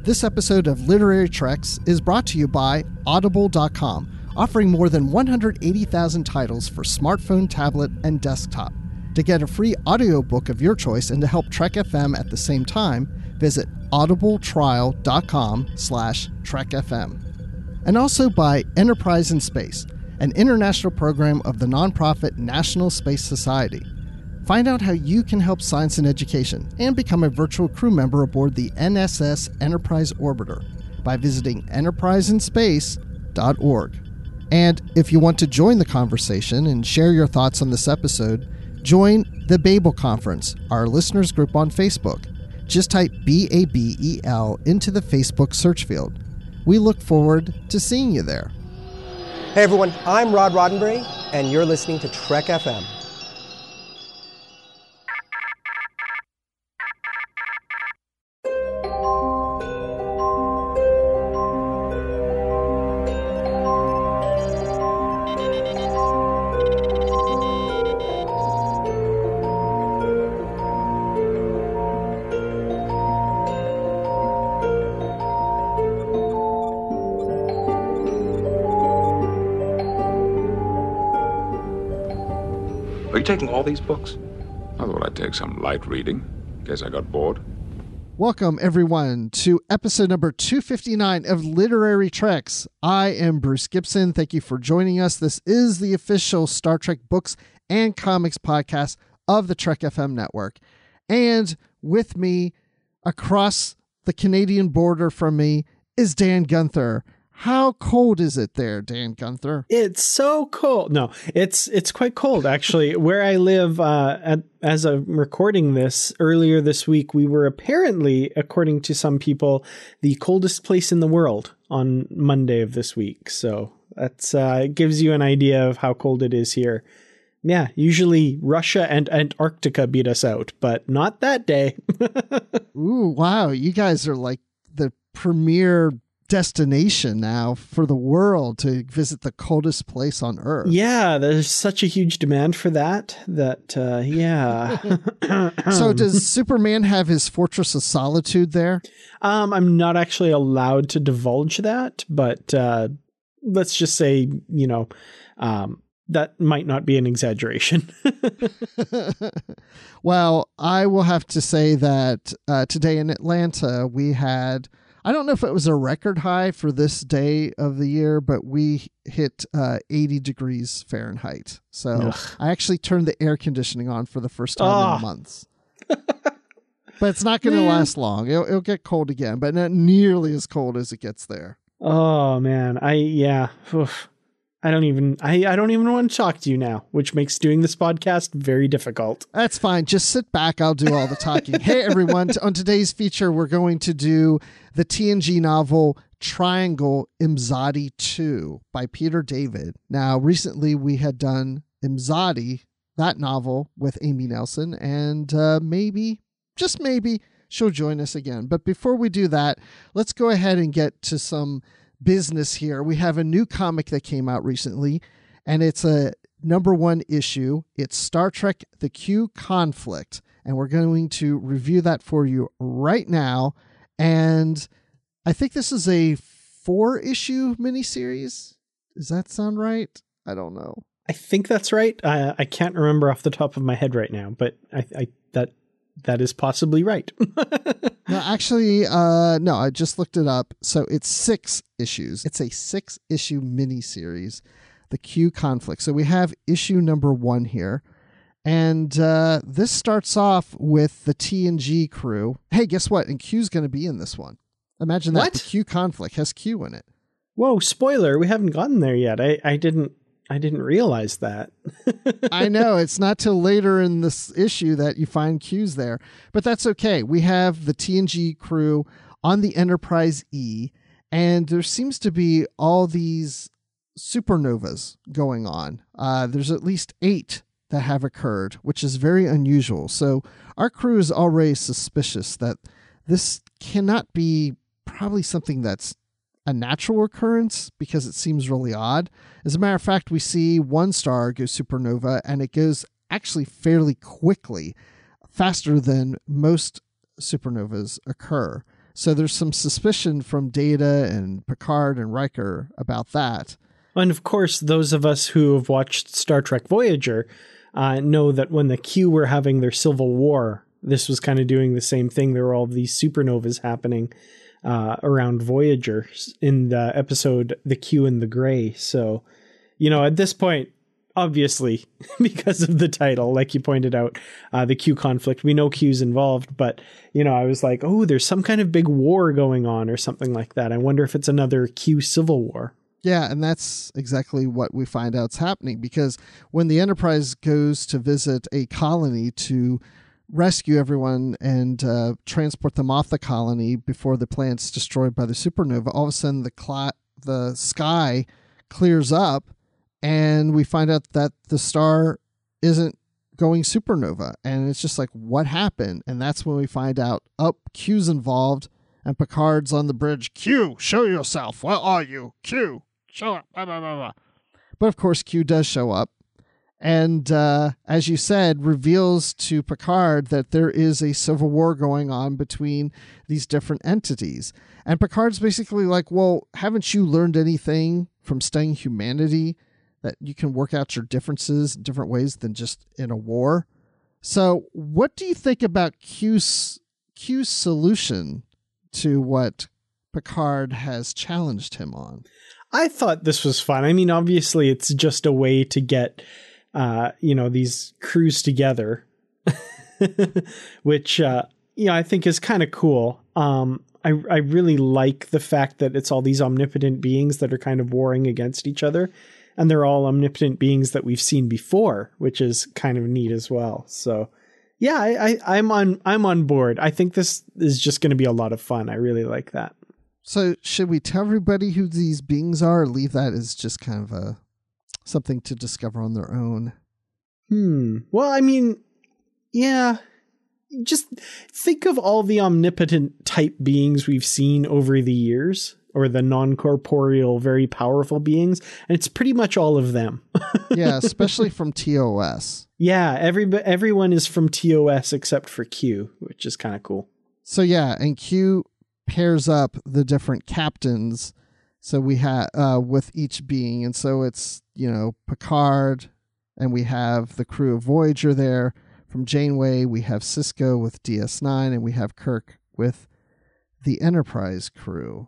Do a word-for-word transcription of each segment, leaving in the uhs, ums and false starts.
This episode of Literary Treks is brought to you by Audible dot com, offering more than one hundred eighty thousand titles for smartphone, tablet, and desktop. To get a free audiobook of your choice and to help Trek F M at the same time, visit audibletrial.com slash trekfm. And also by Enterprise in Space, an international program of the nonprofit National Space Society. Find out how you can help science and education and become a virtual crew member aboard the N S S Enterprise Orbiter by visiting enterprise in space dot org. And if you want to join the conversation and share your thoughts on this episode, join the Babel Conference, our listeners group on Facebook. Just type B A B E L into the Facebook search field. We look forward to seeing you there. Hey everyone, I'm Rod Roddenberry, and you're listening to Trek F M. Are you taking all these books? I thought I'd take some light reading, in case I got bored. Welcome, everyone, to episode number two fifty-nine of Literary Treks. I am Bruce Gibson. Thank you for joining us. This is the official Star Trek books and comics podcast of the Trek F M network. And with me, across the Canadian border from me, is Dan Gunther. How cold is it there, Dan Gunther? It's so cold. No, it's it's quite cold, actually. Where I live, uh, at, as I'm recording this, earlier this week, we were apparently, according to some people, the coldest place in the world on Monday of this week. So that's uh, it gives you an idea of how cold it is here. Yeah, usually Russia and Antarctica beat us out, but not that day. Ooh, wow. You guys are like the premier destination now for the world to visit the coldest place on Earth. Yeah, there's such a huge demand for that that uh yeah. So does Superman have his Fortress of Solitude there? Um I'm not actually allowed to divulge that, but uh let's just say, you know, um that might not be an exaggeration. Well, I will have to say that uh today in Atlanta we had, I don't know if it was a record high for this day of the year, but we hit uh, eighty degrees Fahrenheit. So Ugh. I actually turned the air conditioning on for the first time oh. in months. But it's not going to last long. It'll, it'll get cold again, but not nearly as cold as it gets there. Oh, man. I, yeah. Oof. I don't even, I, I don't even want to talk to you now, which makes doing this podcast very difficult. That's fine. Just sit back. I'll do all the talking. Hey, everyone. On today's feature, we're going to do the T N G novel Triangle Imzadi two by Peter David. Now, recently we had done Imzadi, that novel, with Amy Nelson, and uh, maybe, just maybe, she'll join us again. But before we do that, let's go ahead and get to some business here. We have a new comic that came out recently, and it's a number one issue. It's Star Trek The Q Conflict, and we're going to review that for you right now. And I think this is a four issue miniseries. Does that sound right? I don't know. I think that's right. Uh, I can't remember off the top of my head right now, but I, I that that is possibly right. No, actually, uh, no, I just looked it up. So it's six issues. It's a six issue miniseries, The Q Conflict. So we have issue number one here. And uh, this starts off with the T N G crew. Hey, guess what? And Q's going to be in this one. Imagine that. What? The Q Conflict has Q in it. Whoa, spoiler. We haven't gotten there yet. I, I didn't I didn't realize that. I know. It's not till later in this issue that you find Q's there. But that's okay. We have the T N G crew on the Enterprise E, and there seems to be all these supernovas going on. Uh, there's at least eight that have occurred, which is very unusual. So our crew is already suspicious that this cannot be probably something that's a natural occurrence because it seems really odd. As a matter of fact, we see one star go supernova, and it goes actually fairly quickly, faster than most supernovas occur. So there's some suspicion from Data and Picard and Riker about that. And of course, those of us who have watched Star Trek Voyager uh, know that when the Q were having their civil war, this was kind of doing the same thing. There were all these supernovas happening uh, around Voyager in the episode The Q and the Gray. So, you know, at this point, obviously, because of the title, like you pointed out, uh, the Q conflict, we know Q's involved, but, you know, I was like, oh, there's some kind of big war going on or something like that. I wonder if it's another Q civil war. Yeah, and that's exactly what we find out's happening, because when the Enterprise goes to visit a colony to rescue everyone and uh, transport them off the colony before the planet's destroyed by the supernova, all of a sudden the cl- the sky clears up, and we find out that the star isn't going supernova. And it's just like, what happened? And that's when we find out, oh, Q's involved, and Picard's on the bridge. Q, show yourself. Where are you? Q, show up. Blah, blah, blah, blah. But of course, Q does show up. And uh, as you said, reveals to Picard that there is a civil war going on between these different entities. And Picard's basically like, well, haven't you learned anything from studying humanity, that you can work out your differences in different ways than just in a war? So what do you think about Q's, Q's solution to what Picard has challenged him on? I thought this was fun. I mean, obviously, it's just a way to get, uh, you know, these crews together, which, uh, you know, I think is kind of cool. Um, I, I really like the fact that it's all these omnipotent beings that are kind of warring against each other. And they're all omnipotent beings that we've seen before, which is kind of neat as well. So, yeah, I, I, I'm on I'm on board. I think this is just going to be a lot of fun. I really like that. So should we tell everybody who these beings are, or leave that as just kind of a something to discover on their own? Hmm. Well, I mean, yeah. Just think of all the omnipotent type beings we've seen over the years, or the non-corporeal, very powerful beings, and it's pretty much all of them. Yeah, especially from T O S. Yeah, every everyone is from T O S except for Q, which is kind of cool. So yeah, and Q pairs up the different captains, so we have uh, with each being, and so it's, you know, Picard, and we have the crew of Voyager there. From Janeway, we have Sisko with D S nine, and we have Kirk with the Enterprise crew.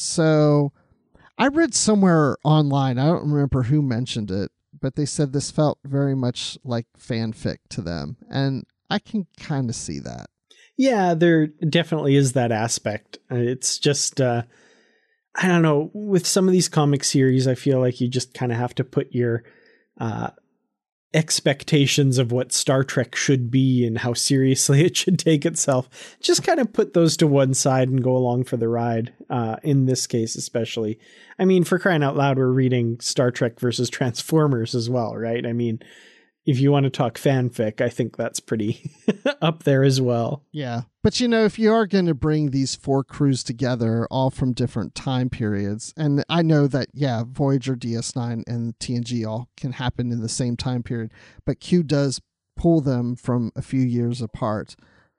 So I read somewhere online, I don't remember who mentioned it, but they said this felt very much like fanfic to them. And I can kind of see that. Yeah, there definitely is that aspect. It's just, uh, I don't know, with some of these comic series, I feel like you just kind of have to put your uh, expectations of what Star Trek should be and how seriously it should take itself. Just kind of put those to one side and go along for the ride. Uh, in this case, especially. I mean, for crying out loud, we're reading Star Trek versus Transformers as well, right? I mean, if you want to talk fanfic, I think that's pretty up there as well. Yeah. But, you know, if you are going to bring these four crews together, all from different time periods, and I know that, yeah, Voyager, D S nine, and T N G all can happen in the same time period, but Q does pull them from a few years apart.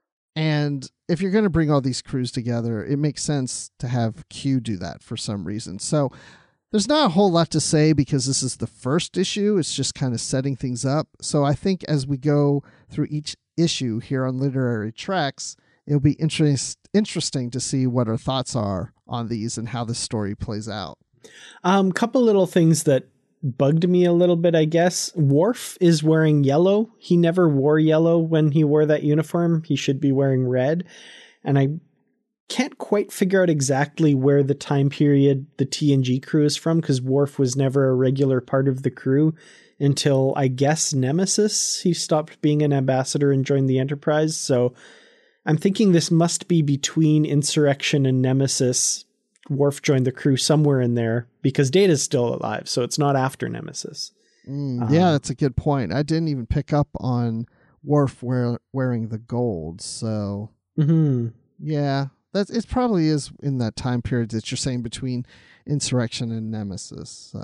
And if you're going to bring all these crews together, it makes sense to have Q do that for some reason. So there's not a whole lot to say because this is the first issue. It's just kind of setting things up. So I think as we go through each issue here on Literary Treks, it'll be interest, interesting to see what our thoughts are on these and how the story plays out. Um, couple little things that bugged me a little bit, I guess. Worf is wearing yellow. He never wore yellow when he wore that uniform. He should be wearing red. And I can't quite figure out exactly where the time period the T N G crew is from, because Worf was never a regular part of the crew until, I guess, Nemesis. He stopped being an ambassador and joined the Enterprise. So I'm thinking this must be between Insurrection and Nemesis. Worf joined the crew somewhere in there because Data's still alive, so it's not after Nemesis. Mm, um, yeah, that's a good point. I didn't even pick up on Worf wear, wearing the gold, so mm-hmm. yeah, that's it. Probably is in that time period that you're saying between Insurrection and Nemesis. So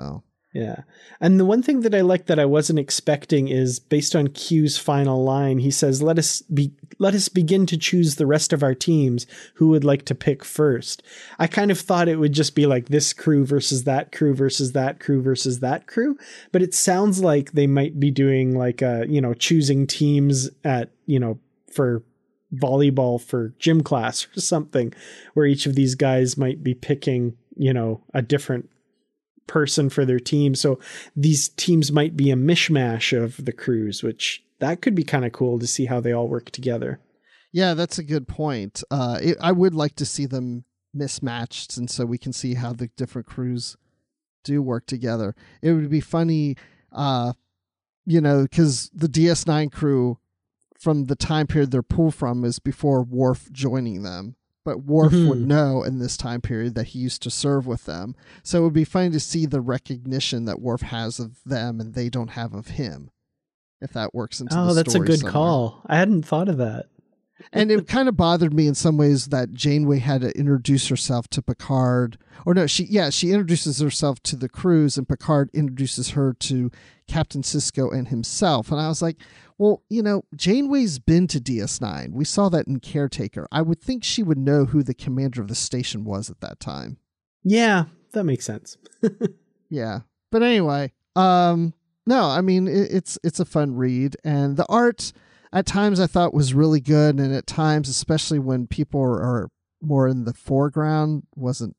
Yeah. And the one thing that I like that I wasn't expecting is based on Q's final line. He says, let us be, let us begin to choose the rest of our teams. Who would like to pick first? I kind of thought it would just be like this crew versus that crew versus that crew versus that crew. But it sounds like they might be doing like, a, you know, choosing teams at, you know, for volleyball for gym class or something, where each of these guys might be picking, you know, a different person for their team. So these teams might be a mishmash of the crews, which that could be kind of cool to see how they all work together. Yeah, that's a good point. Uh, it, I would like to see them mismatched, and so we can see how the different crews do work together. It would be funny, uh, you know, because the D S nine crew from the time period they're pulled from is before Worf joining them. But Worf mm-hmm. would know in this time period that he used to serve with them. So it would be funny to see the recognition that Worf has of them and they don't have of him, if that works into oh, the story. Oh, that's a good somewhere. Call. I hadn't thought of that. And it kind of bothered me in some ways that Janeway had to introduce herself to Picard. Or no, she yeah, she introduces herself to the crews and Picard introduces her to Captain Sisko and himself. And I was like, well, you know, Janeway's been to D S nine. We saw that in Caretaker. I would think she would know who the commander of the station was at that time. Yeah, that makes sense. Yeah. But anyway, um, no, I mean, it, it's it's a fun read. And the art at times I thought was really good. And at times, especially when people are more in the foreground, wasn't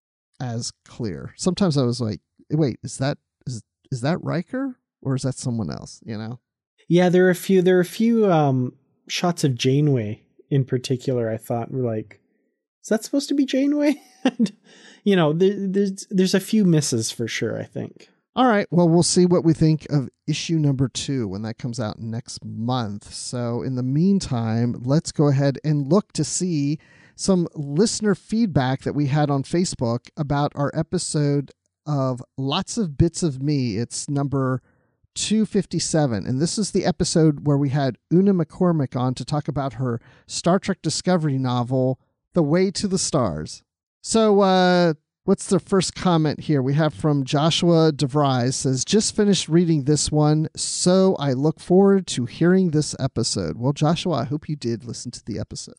as clear. Sometimes I was like, wait, is that is is that Riker or is that someone else, you know? Yeah, there are a few there are a few um shots of Janeway in particular I thought were like, is that supposed to be Janeway? You know, there, there's there's a few misses for sure, I think. All right, well, we'll see what we think of issue number two when that comes out next month. So in the meantime, let's go ahead and look to see some listener feedback that we had on Facebook about our episode of Lots of Bits of Me. It's number two fifty-seven, and this is the episode where we had Una McCormick on to talk about her Star Trek Discovery novel, The Way to the Stars. So, uh, what's the first comment here? We have from Joshua DeVries, says, just finished reading this one, so I look forward to hearing this episode. Well, Joshua, I hope you did listen to the episode.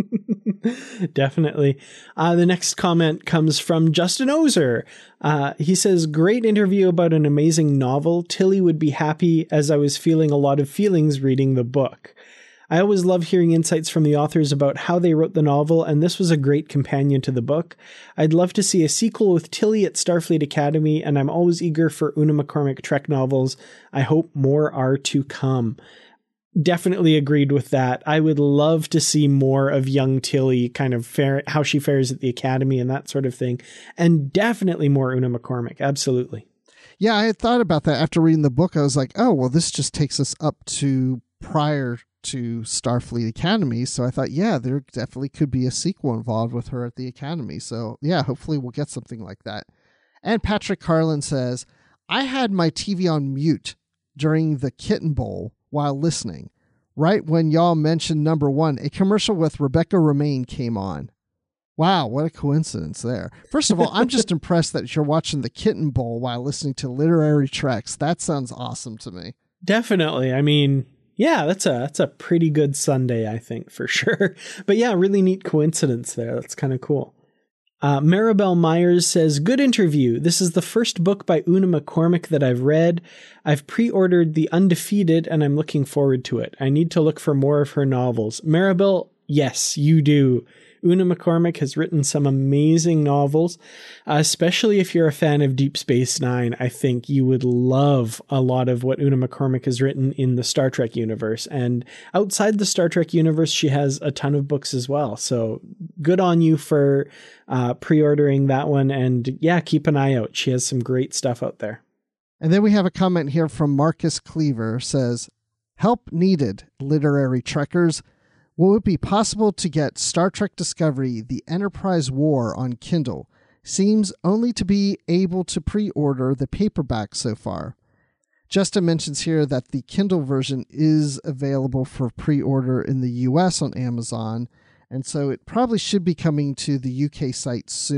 Definitely. Uh, the next comment comes from Justin Ozer. Uh, he says, great interview about an amazing novel. Tilly would be happy as I was feeling a lot of feelings reading the book. I always love hearing insights from the authors about how they wrote the novel, and this was a great companion to the book. I'd love to see a sequel with Tilly at Starfleet Academy, and I'm always eager for Una McCormick Trek novels. I hope more are to come. Definitely agreed with that. I would love to see more of young Tilly, kind of fare, how she fares at the Academy and that sort of thing. And definitely more Una McCormick. Absolutely. Yeah, I had thought about that after reading the book. I was like, oh, well, this just takes us up to prior to Starfleet Academy. So I thought, yeah, there definitely could be a sequel involved with her at the Academy. So yeah, hopefully we'll get something like that. And Patrick Carlin says, I had my T V on mute during the Kitten Bowl while listening. Right when y'all mentioned number one, a commercial with Rebecca Romaine came on. Wow, what a coincidence there. First of all, I'm just impressed that you're watching the Kitten Bowl while listening to Literary Treks. That sounds awesome to me. Definitely. I mean, yeah, that's a that's a pretty good Sunday, I think, for sure. But yeah, really neat coincidence there. That's kind of cool. Uh, Maribel Myers says, good interview. This is the first book by Una McCormick that I've read. I've pre-ordered The Undefeated and I'm looking forward to it. I need to look for more of her novels. Maribel, yes, you do. Una McCormick has written some amazing novels, uh, especially if you're a fan of Deep Space Nine. I think you would love a lot of what Una McCormick has written in the Star Trek universe. And outside the Star Trek universe, she has a ton of books as well. So good on you for uh, pre-ordering that one. And yeah, keep an eye out. She has some great stuff out there. And then we have a comment here from Marcus Cleaver, says, help needed, literary trekkers. Will it be possible to get Star Trek Discovery, The Enterprise War on Kindle? Seems only to be able to pre-order the paperback so far. Justin mentions here that the Kindle version is available for pre-order in the U S on Amazon, and so it probably should be coming to the U K site soon.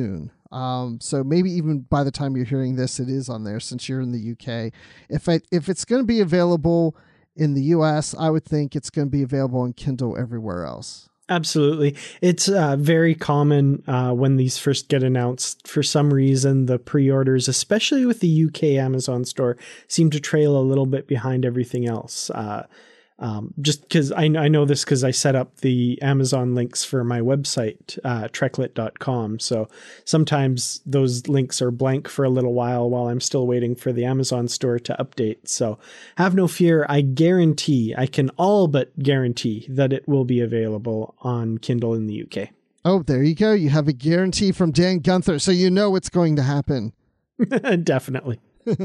Um, so maybe even by the time you're hearing this, it is on there since you're in the U K. If I, if it's going to be available in the U S, I would think it's going to be available on Kindle everywhere else. Absolutely. It's uh, very common uh, when these first get announced. For some reason, the pre-orders, especially with the U K Amazon store, seem to trail a little bit behind everything else. Uh, um, just because I, I know this because I set up the Amazon links for my website, uh, treklit dot com. So sometimes those links are blank for a little while while I'm still waiting for the Amazon store to update. So have no fear. I guarantee, I can all but guarantee that it will be available on Kindle in the U K. Oh, there you go. You have a guarantee from Dan Gunther, so you know what's going to happen. Definitely.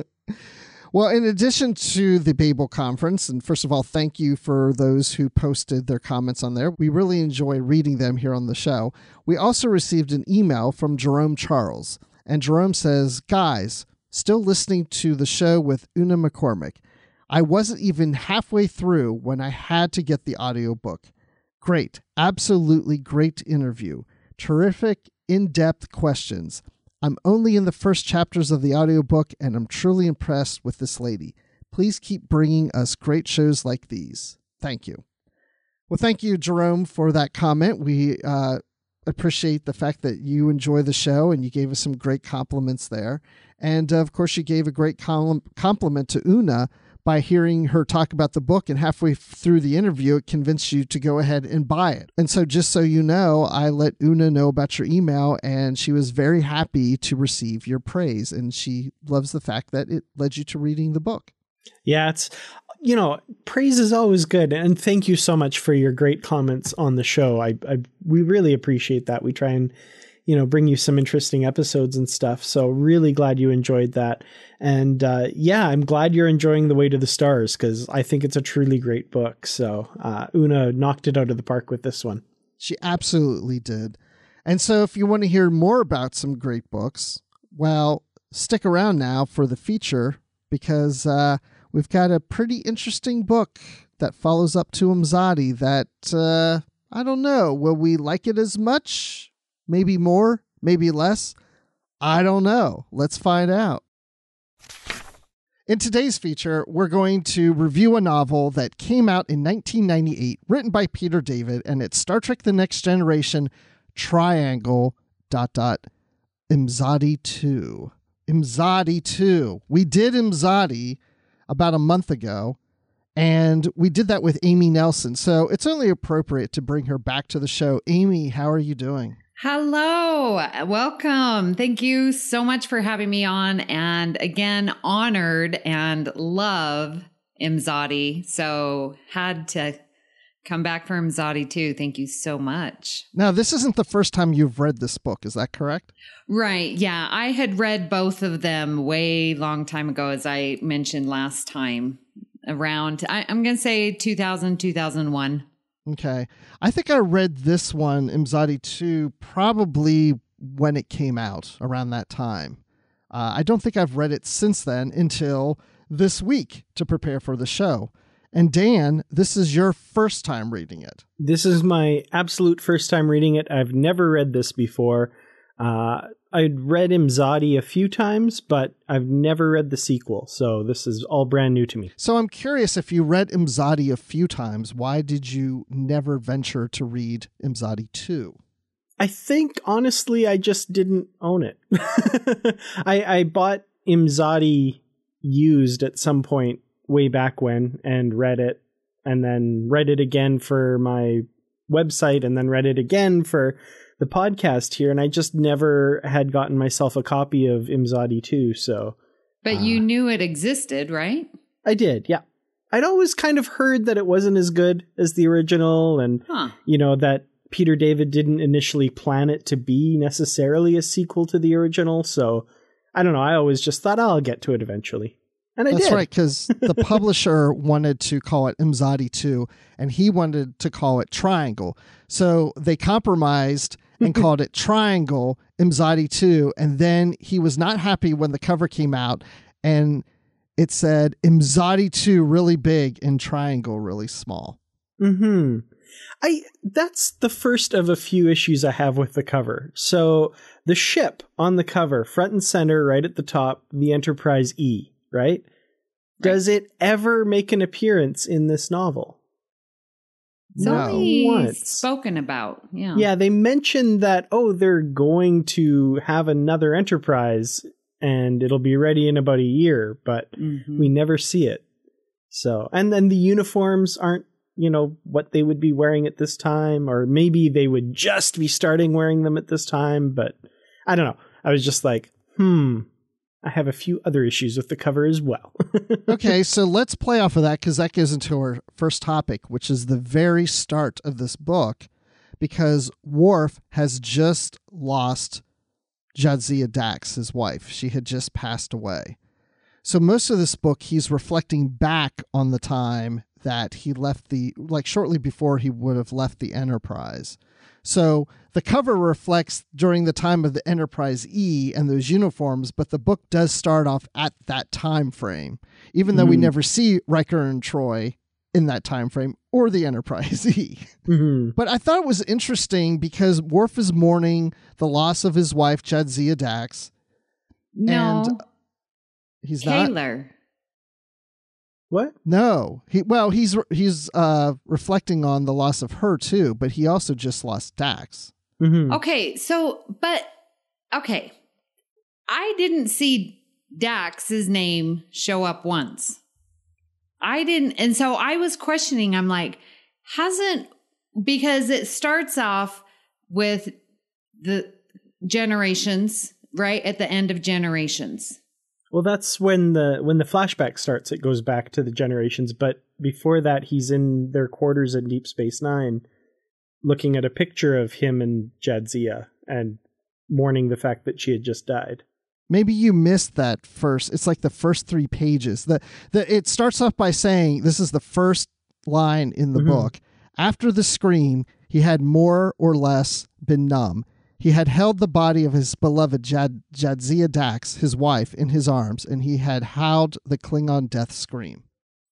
Well, in addition to the Babel conference, and first of all, thank you for those who posted their comments on there. We really enjoy reading them here on the show. We also received an email from Jerome Charles, and Jerome says, guys, still listening to the show with Una McCormick. I wasn't even halfway through when I had to get the audiobook. Great, absolutely great interview. Terrific, in-depth questions. I'm only in the first chapters of the audiobook, and I'm truly impressed with this lady. Please keep bringing us great shows like these. Thank you. Well, thank you, Jerome, for that comment. We uh, appreciate the fact that you enjoy the show, and you gave us some great compliments there. And, uh, of course, you gave a great com- compliment to Una by hearing her talk about the book, and halfway through the interview, it convinced you to go ahead and buy it. And so just so you know, I let Una know about your email, and she was very happy to receive your praise, and she loves the fact that it led you to reading the book. Yeah, it's, you know, praise is always good. And thank you so much for your great comments on the show. I, I we really appreciate that. We try and, you know, bring you some interesting episodes and stuff. So really glad you enjoyed that. And uh, yeah, I'm glad you're enjoying The Way to the Stars, because I think it's a truly great book. So uh, Una knocked it out of the park with this one. She absolutely did. And so if you want to hear more about some great books, well, stick around now for the feature, because uh, we've got a pretty interesting book that follows up to Imzadi that, uh, I don't know, will we like it as much? Maybe more, maybe less. I don't know. Let's find out. In today's feature, we're going to review a novel that came out in nineteen ninety-eight, written by Peter David, and it's Star Trek The Next Generation Triangle dot dot Imzadi two. Imzadi two. We did Imzadi about a month ago, and we did that with Amy Nelson, so it's only appropriate to bring her back to the show. Amy, how are you doing? Hello, welcome. Thank you so much for having me on. And again, honored and love Imzadi. So had to come back for Imzadi too. Thank you so much. Now, this isn't the first time you've read this book. Is that correct? Right. Yeah. I had read both of them way long time ago, as I mentioned last time, around, I, I'm going to say two thousand, two thousand one. Okay. I think I read this one, Imzadi two, probably when it came out around that time. Uh, I don't think I've read it since then until this week to prepare for the show. And Dan, this is your first time reading it. This is my absolute first time reading it. I've never read this before. Uh, I'd read Imzadi a few times, but I've never read the sequel. So this is all brand new to me. So I'm curious, if you read Imzadi a few times, why did you never venture to read Imzadi two? I think, honestly, I just didn't own it. I, I bought Imzadi used at some point way back when and read it, and then read it again for my website, and then read it again for the podcast here, and I just never had gotten myself a copy of Imzadi two. So, but uh, you knew it existed, right? I did, yeah. I'd always kind of heard that it wasn't as good as the original, and huh. you know, that Peter David didn't initially plan it to be necessarily a sequel to the original. So I don't know. I always just thought, oh, I'll get to it eventually. And I That's did. right, because the publisher wanted to call it Imzadi two, and he wanted to call it Triangle. So they compromised and called it Triangle Imzadi two, and then he was not happy when the cover came out, and it said Imzadi two really big and Triangle really small. Mm-hmm. I that's the first of a few issues I have with the cover. So the ship on the cover, front and center, right at the top, the Enterprise E, right? Does it ever make an appearance in this novel? It's No. only Once. spoken about. Yeah. Yeah, they mentioned that, oh, they're going to have another Enterprise and it'll be ready in about a year, but Mhm. we never see it. So, and then the uniforms aren't, you know, what they would be wearing at this time, or maybe they would just be starting wearing them at this time, but I don't know. I was just like, hmm, I have a few other issues with the cover as well. Okay, so let's play off of that because that goes into our first topic, which is the very start of this book, because Worf has just lost Jadzia Dax, his wife. She had just passed away. So most of this book, he's reflecting back on the time that he left the, like shortly before he would have left the Enterprise. So the cover reflects during the time of the Enterprise E and those uniforms, but the book does start off at that time frame, even though we Mhm. never see Riker and Troy in that time frame or the Enterprise E. Mhm. But I thought it was interesting because Worf is mourning the loss of his wife, Jadzia Dax. No. And he's not. Kaler. What? No, he well, he's he's uh, reflecting on the loss of her too, but he also just lost Dax. Mhm. Okay, so, but, okay. I didn't see Dax's name show up once. I didn't. And so I was questioning, I'm like, hasn't, because it starts off with the Generations, right? At the end of Generations. Well, that's when the when the flashback starts. It goes back to the Generations, but before that, he's in their quarters in Deep Space Nine, looking at a picture of him and Jadzia and mourning the fact that she had just died. Maybe you missed that first. It's like the first three pages. The the it starts off by saying this is the first line in the Mhm. book. After the scream, he had more or less been numb. He had held the body of his beloved Jad, Jadzia Dax, his wife, in his arms, and he had howled the Klingon death scream.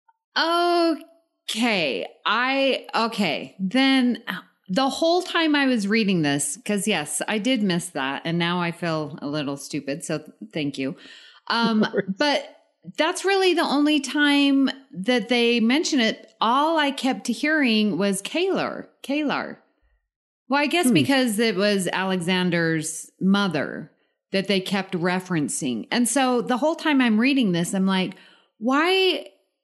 Okay. I, okay. Then the whole time I was reading this, because yes, I did miss that. And now I feel a little stupid. So thank you. Um, but that's really the only time that they mention it. All I kept hearing was Kalar. Kalar. Well, I guess Hmm. because it was Alexander's mother that they kept referencing. And so the whole time I'm reading this, I'm like, why?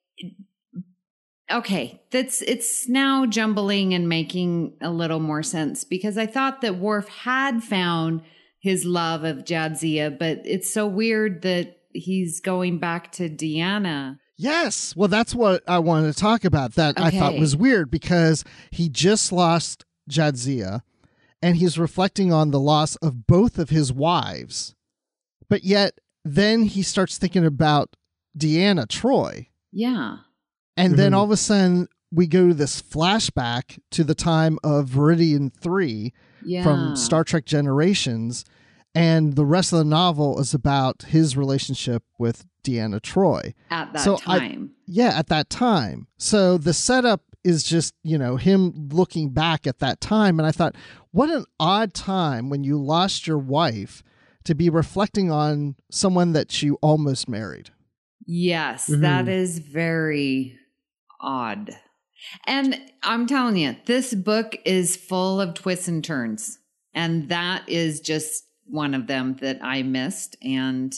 Okay, that's it's now jumbling and making a little more sense because I thought that Worf had found his love of Jadzia, but it's so weird that he's going back to Deanna. Yes. Well, that's what I wanted to talk about. That I thought Okay. was weird because he just lost Jadzia and he's reflecting on the loss of both of his wives. But yet then he starts thinking about Deanna Troi. Yeah. And then Mhm. all of a sudden we go to this flashback to the time of Viridian three Yeah. from Star Trek Generations. And the rest of the novel is about his relationship with Deanna Troi. At that So I- time. Yeah, at that time. So the setup is just, you know, him looking back at that time. And I thought, what an odd time when you lost your wife to be reflecting on someone that you almost married. Yes, Mhm. that is very odd. And I'm telling you, this book is full of twists and turns. And that is just one of them that I missed. And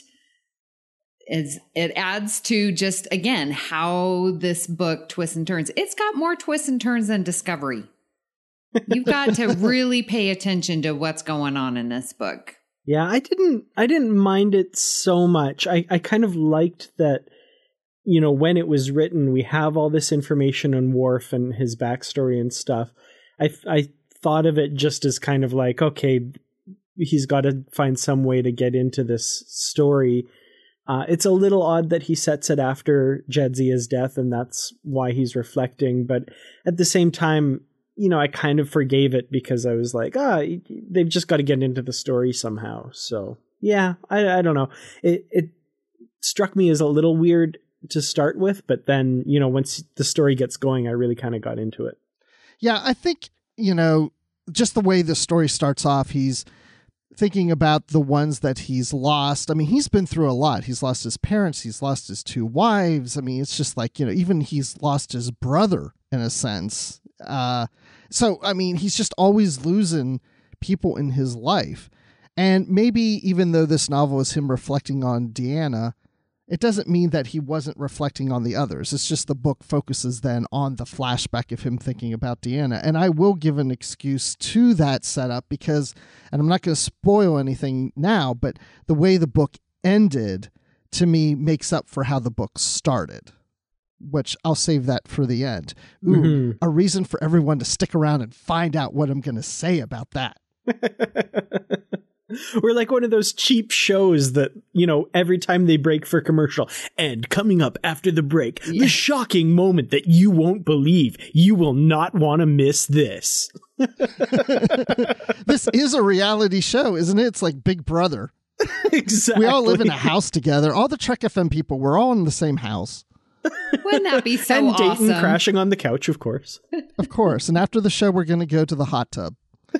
is it adds to just, again, how this book twists and turns. It's got more twists and turns than Discovery. You've got to really pay attention to what's going on in this book. Yeah, I didn't I didn't mind it so much. I, I kind of liked that, you know, when it was written, we have all this information on Worf and his backstory and stuff. I I thought of it just as kind of like, okay, he's got to find some way to get into this story. Uh, it's a little odd that he sets it after Jadzia's death, and that's why he's reflecting. But at the same time, you know, I kind of forgave it because I was like, ah, they've just got to get into the story somehow. So yeah, I, I don't know. It it struck me as a little weird to start with, but then, you know, once the story gets going, I really kind of got into it. Yeah, I think, you know, just the way the story starts off, he's thinking about the ones that he's lost. I mean, he's been through a lot. He's lost his parents. He's lost his two wives. I mean, it's just like, you know, even he's lost his brother in a sense. Uh, so, I mean, he's just always losing people in his life. And maybe even though this novel is him reflecting on Deanna, it doesn't mean that he wasn't reflecting on the others. It's just the book focuses then on the flashback of him thinking about Deanna. And I will give an excuse to that setup because, and I'm not going to spoil anything now, but the way the book ended to me makes up for how the book started, which I'll save that for the end. Ooh, mm-hmm. A reason for everyone to stick around and find out what I'm going to say about that. We're like one of those cheap shows that, you know, every time they break for commercial, and coming up after the break, yeah. the shocking moment that you won't believe. You will not want to miss this. This is a reality show, isn't it? It's like Big Brother. Exactly. We all live in a house together. All the Trek F M people, we're all in the same house. Wouldn't that be so and awesome? And Dayton crashing on the couch, of course. Of course. And after the show, we're going to go to the hot tub.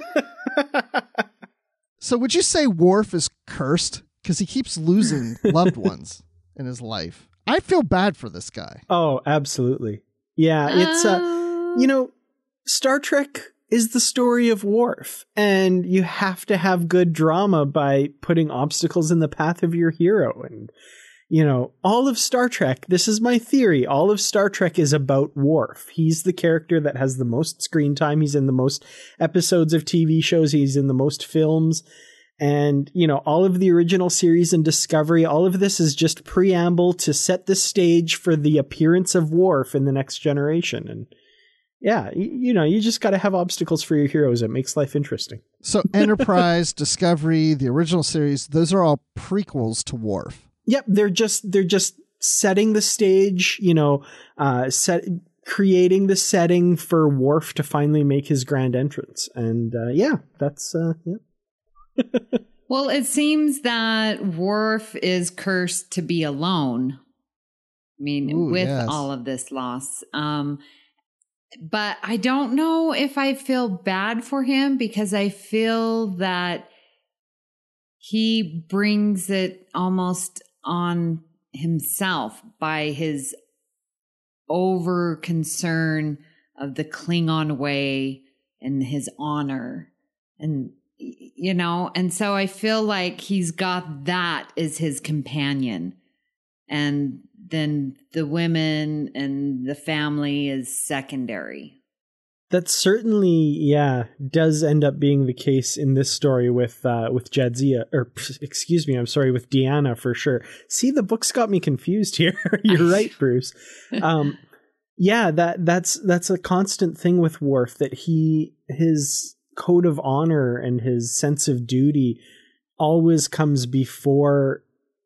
So would you say Worf is cursed? Because he keeps losing loved ones in his life. I feel bad for this guy. Oh, absolutely. Yeah, it's, uh, you know, Star Trek is the story of Worf. And you have to have good drama by putting obstacles in the path of your hero. And, you know, all of Star Trek, this is my theory, all of Star Trek is about Worf. He's the character that has the most screen time. He's in the most episodes of T V shows. He's in the most films. And, you know, all of the original series and Discovery, all of this is just preamble to set the stage for the appearance of Worf in the next generation. And yeah, you, you know, you just got to have obstacles for your heroes. It makes life interesting. So Enterprise, Discovery, the original series, those are all prequels to Worf. Yep, they're just they're just setting the stage, you know, uh, set creating the setting for Worf to finally make his grand entrance, and uh, yeah, that's uh, yeah. Well, it seems that Worf is cursed to be alone. I mean, Ooh, with yes. all of this loss, um, but I don't know if I feel bad for him because I feel that he brings it almost on himself by his over concern of the Klingon way and his honor. And, you know, and so I feel like he's got that as his companion. And then the women and the family is secondary. That certainly, yeah, does end up being the case in this story with uh, with Jadzia, or excuse me, I'm sorry, with Deanna for sure. See, the book's got me confused here. You're right, Bruce. Um, yeah, that that's that's a constant thing with Worf, that he his code of honor and his sense of duty always comes before,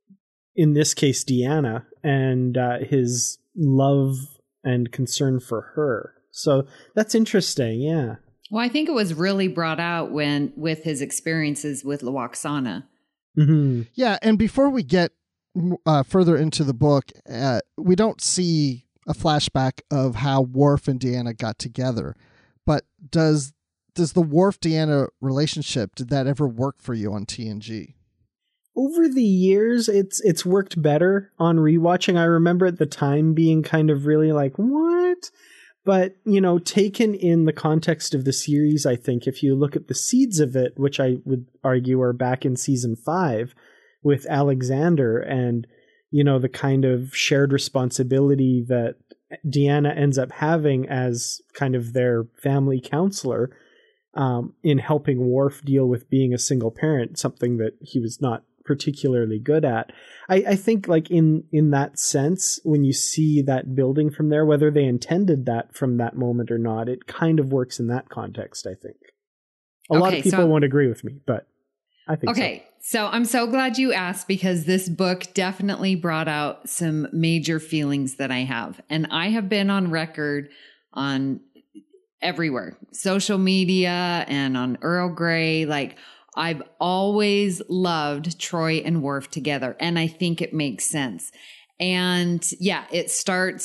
in this case, Deanna, and uh, his love and concern for her. So that's interesting, yeah. Well, I think it was really brought out when with his experiences with Lwaxana. Mm-hmm. Yeah, and before we get uh, further into the book, uh, we don't see a flashback of how Worf and Deanna got together. But does does the Worf-Deanna relationship, did that ever work for you on T N G? Over the years, it's it's worked better on rewatching. I remember at the time being kind of really like, what? But, you know, taken in the context of the series, I think if you look at the seeds of it, which I would argue are back in season five with Alexander and, you know, the kind of shared responsibility that Deanna ends up having as kind of their family counselor um, in helping Worf deal with being a single parent, something that he was not particularly good at. I, I think like in in that sense, when you see that building from there, whether they intended that from that moment or not, it kind of works in that context, I think. A okay, lot of people so, won't agree with me, but I think okay, so. so I'm so glad you asked, because this book definitely brought out some major feelings that I have. And I have been on record on everywhere, social media and on Earl Grey, like I've always loved Troy and Worf together, and I think it makes sense. And yeah, it starts,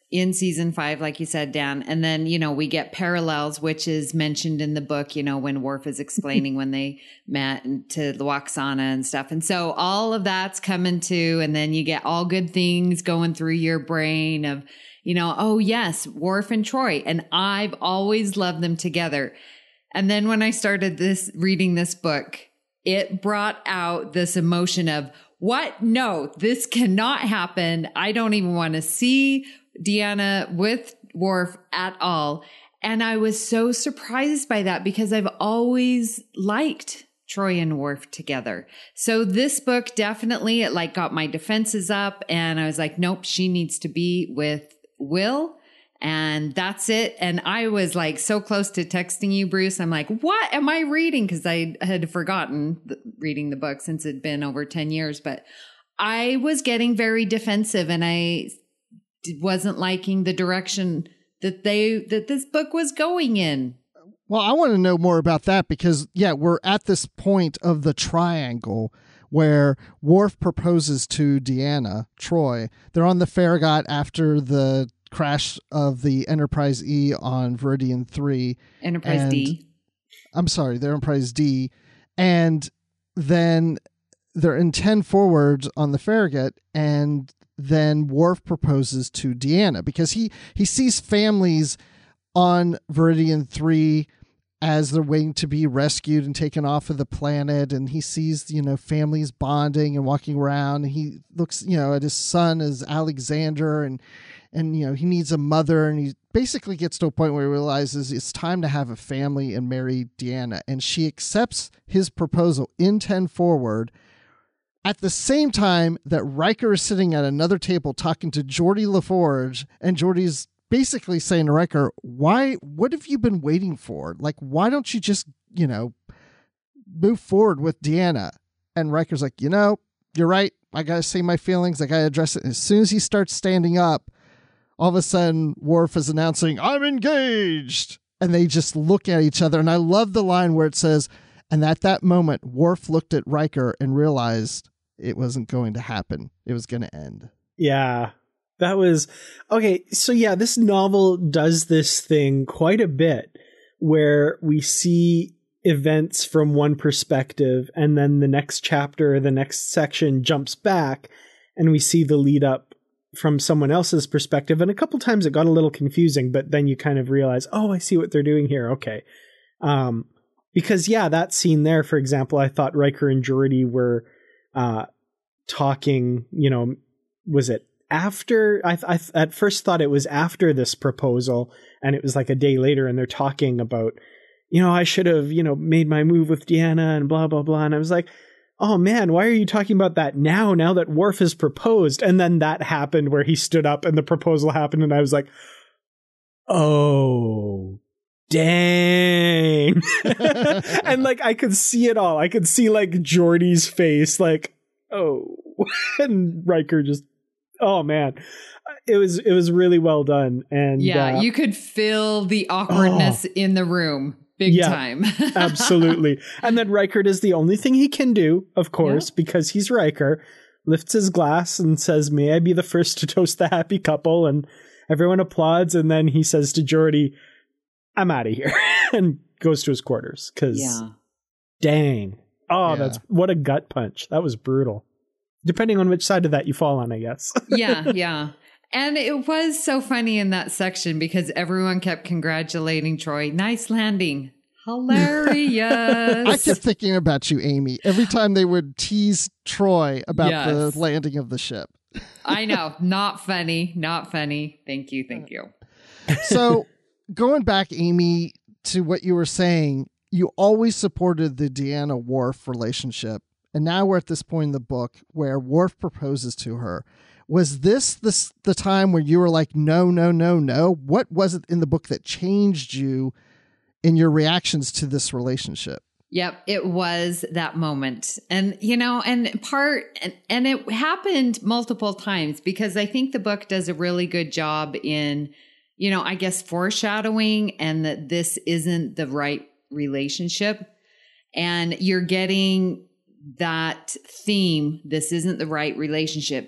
in season five, like you said, Dan. And then, you know, we get parallels, which is mentioned in the book, you know, when Worf is explaining when they met to the Lwaxana and stuff. And so all of that's coming to, and then you get all good things going through your brain of, you know, oh yes, Worf and Troi. And I've always loved them together. And then when I started this, reading this book, it brought out this emotion of, what? No, this cannot happen. I don't even want to see Deanna with Worf at all. And I was so surprised by that because I've always liked Troi and Worf together. So this book definitely, it like got my defenses up and I was like, nope, she needs to be with Will. And that's it. And I was like so close to texting you, Bruce. I'm like, what am I reading? Because I had forgotten the, reading the book since it'd been over ten years. But I was getting very defensive and I wasn't liking the direction that they that this book was going in. Well, I want to know more about that because, yeah, we're at this point of the triangle where Worf proposes to Deanna, Troi. They're on the Farragut after the crash of the Enterprise E on Veridian three. Enterprise and, D. I'm sorry, the Enterprise D. And then they're in ten forward on the Farragut, and then Worf proposes to Deanna because he, he sees families on Veridian three as they're waiting to be rescued and taken off of the planet, and he sees, you know, families bonding and walking around, and he looks, you know, at his son as Alexander, and and you know, he needs a mother, and he basically gets to a point where he realizes it's time to have a family and marry Deanna, and she accepts his proposal in ten forward at the same time that Riker is sitting at another table talking to Geordi LaForge, and Geordi's basically saying to Riker, why, what have you been waiting for? Like, why don't you just, you know, move forward with Deanna? And Riker's like, you know, you're right. I got to say my feelings. I got to address it. And as soon as he starts standing up, all of a sudden Worf is announcing, I'm engaged. And they just look at each other. And I love the line where it says, and at that moment, Worf looked at Riker and realized it wasn't going to happen. It was going to end. Yeah. That was okay. So yeah, this novel does this thing quite a bit where we see events from one perspective and then the next chapter, the next section jumps back and we see the lead up from someone else's perspective. And a couple times it got a little confusing, but then you kind of realize, oh, I see what they're doing here. Okay. Um, because yeah, that scene there, for example, I thought Riker and Geordi were uh, talking, you know, was it after I, I at first thought it was after this proposal and it was like a day later and they're talking about, you know, I should have, you know, made my move with Deanna and blah, blah, blah. And I was like, oh man, why are you talking about that now, now that Worf has proposed? And then that happened where he stood up and the proposal happened. And I was like, oh, dang. And like, I could see it all. I could see like Geordi's face, like, oh, and Riker just, oh man, it was it was really well done. And yeah, uh, you could feel the awkwardness oh, in the room big yeah, time. Absolutely. And then Riker does the only thing he can do, of course, yeah. because he's Riker, lifts his glass and says, may I be the first to toast the happy couple? And everyone applauds. And then he says to Geordi, I'm out of here, and goes to his quarters. Because yeah. dang. Oh, yeah. that's what a gut punch. That was brutal. Depending on which side of that you fall on, I guess. yeah, yeah. And it was so funny in that section because everyone kept congratulating Troi. Nice landing. Hilarious. I kept thinking about you, Amy, every time they would tease Troi about yes. the landing of the ship. I know. Not funny. Not funny. Thank you. Thank you. So going back, Amy, to what you were saying, you always supported the Deanna Worf relationship. And now we're at this point in the book where Worf proposes to her. Was this the, the time where you were like, no, no, no, no? What was it in the book that changed you in your reactions to this relationship? Yep, it was that moment. And, you know, and part, and, and it happened multiple times because I think the book does a really good job in, you know, I guess foreshadowing and that this isn't the right relationship. And you're getting that theme, this isn't the right relationship,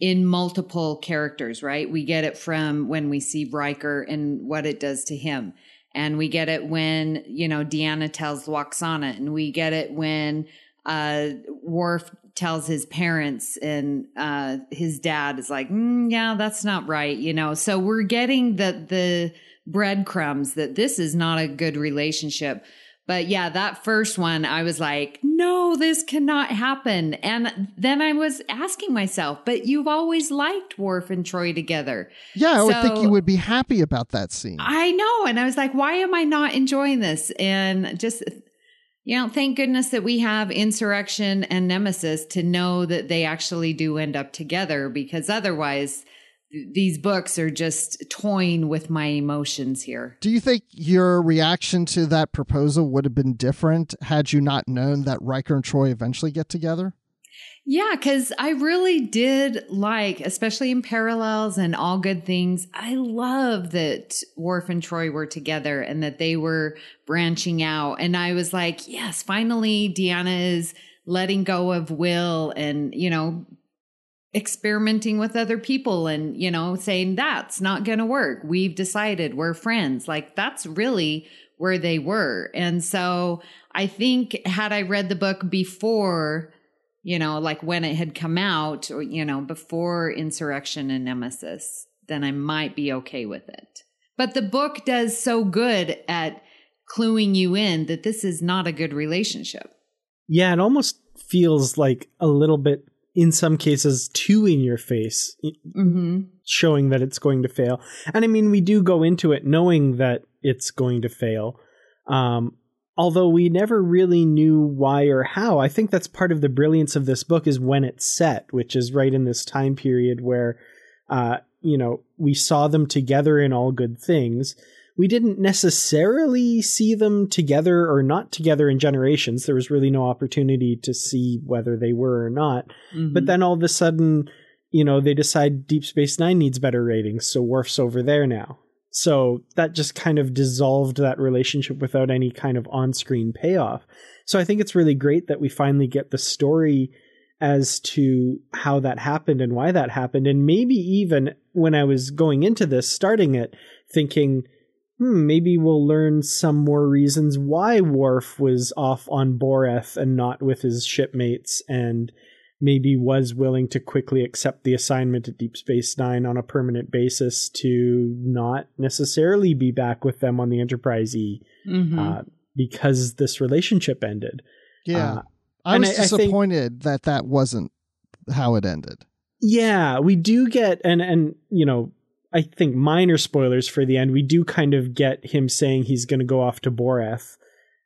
in multiple characters, right? We get it from when we see Riker and what it does to him. And we get it when, you know, Deanna tells Lwaxana, and we get it when uh, Worf tells his parents, and uh, his dad is like, mm, yeah, that's not right. You know, so we're getting the, the breadcrumbs that this is not a good relationship. But yeah, that first one, I was like, no, this cannot happen. And then I was asking myself, but you've always liked Worf and Troy together. Yeah, I so, would think you would be happy about that scene. I know. And I was like, why am I not enjoying this? And just, you know, thank goodness that we have Insurrection and Nemesis to know that they actually do end up together, because otherwise these books are just toying with my emotions here. Do you think your reaction to that proposal would have been different had you not known that Riker and Troy eventually get together? Yeah, because I really did like, especially in Parallels and All Good Things, I love that Worf and Troy were together and that they were branching out. And I was like, yes, finally Deanna is letting go of Will and, you know, experimenting with other people and, you know, saying that's not going to work. We've decided we're friends. Like, that's really where they were. And so I think had I read the book before, you know, like when it had come out, or, you know, before Insurrection and Nemesis, then I might be okay with it. But the book does so good at cluing you in that this is not a good relationship. Yeah, it almost feels like a little bit, in some cases, too in your face, mm-hmm. showing that it's going to fail. And I mean, we do go into it knowing that it's going to fail. Um, although we never really knew why or how. I think that's part of the brilliance of this book, is when it's set, which is right in this time period where, uh, you know, we saw them together in All Good Things. We didn't necessarily see them together or not together in Generations. There was really no opportunity to see whether they were or not. Mm-hmm. But then all of a sudden, you know, they decide Deep Space Nine needs better ratings, so Worf's over there now. So that just kind of dissolved that relationship without any kind of on-screen payoff. So I think it's really great that we finally get the story as to how that happened and why that happened. And maybe even when I was going into this, starting it, thinking, Hmm, maybe we'll learn some more reasons why Worf was off on Boreth and not with his shipmates, and maybe was willing to quickly accept the assignment at Deep Space Nine on a permanent basis to not necessarily be back with them on the Enterprise E, mm-hmm. uh, because this relationship ended. Yeah. Uh, I was I, disappointed I think, that that wasn't how it ended. Yeah, we do get, and, and you know, I think minor spoilers for the end, we do kind of get him saying he's going to go off to Boreth,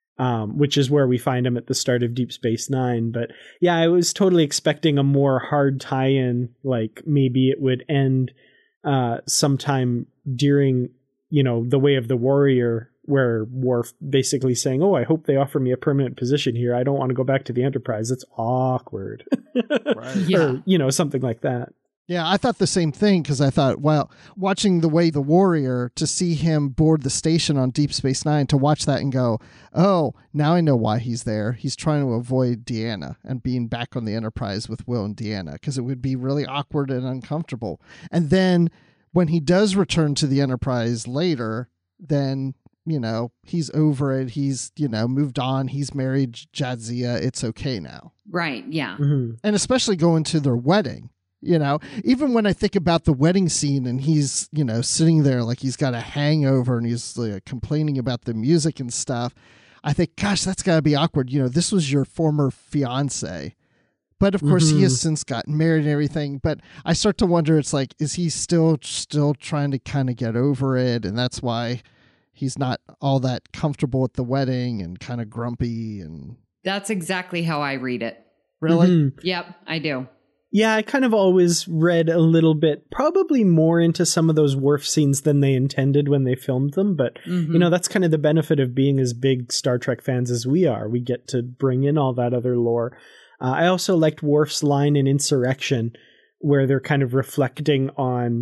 um, which is where we find him at the start of Deep Space Nine. But yeah, I was totally expecting a more hard tie-in, like maybe it would end uh, sometime during, you know, The Way of the Warrior, where Worf basically saying, oh, I hope they offer me a permanent position here. I don't want to go back to the Enterprise. It's awkward. Right. Yeah. Or, you know, something like that. Yeah, I thought the same thing, because I thought, well, watching The Way the Warrior, to see him board the station on Deep Space Nine, to watch that and go, oh, now I know why he's there. He's trying to avoid Deanna and being back on the Enterprise with Will and Deanna, because it would be really awkward and uncomfortable. And then when he does return to the Enterprise later, then, you know, he's over it. He's, you know, moved on. He's married Jadzia. It's okay now. Right, yeah. Mm-hmm. And especially going to their wedding. You know, even when I think about the wedding scene and he's, you know, sitting there like he's got a hangover and he's like, complaining about the music and stuff, I think, gosh, that's got to be awkward. You know, this was your former fiance. But of course, mm-hmm. he has since gotten married and everything. But I start to wonder, it's like, is he still still trying to kind of get over it? And that's why he's not all that comfortable at the wedding and kind of grumpy. And that's exactly how I read it. Really? Mm-hmm. Yep, I do. Yeah, I kind of always read a little bit, probably more into some of those Worf scenes than they intended when they filmed them. But, mm-hmm. you know, that's kind of the benefit of being as big Star Trek fans as we are. We get to bring in all that other lore. Uh, I also liked Worf's line in Insurrection, where they're kind of reflecting on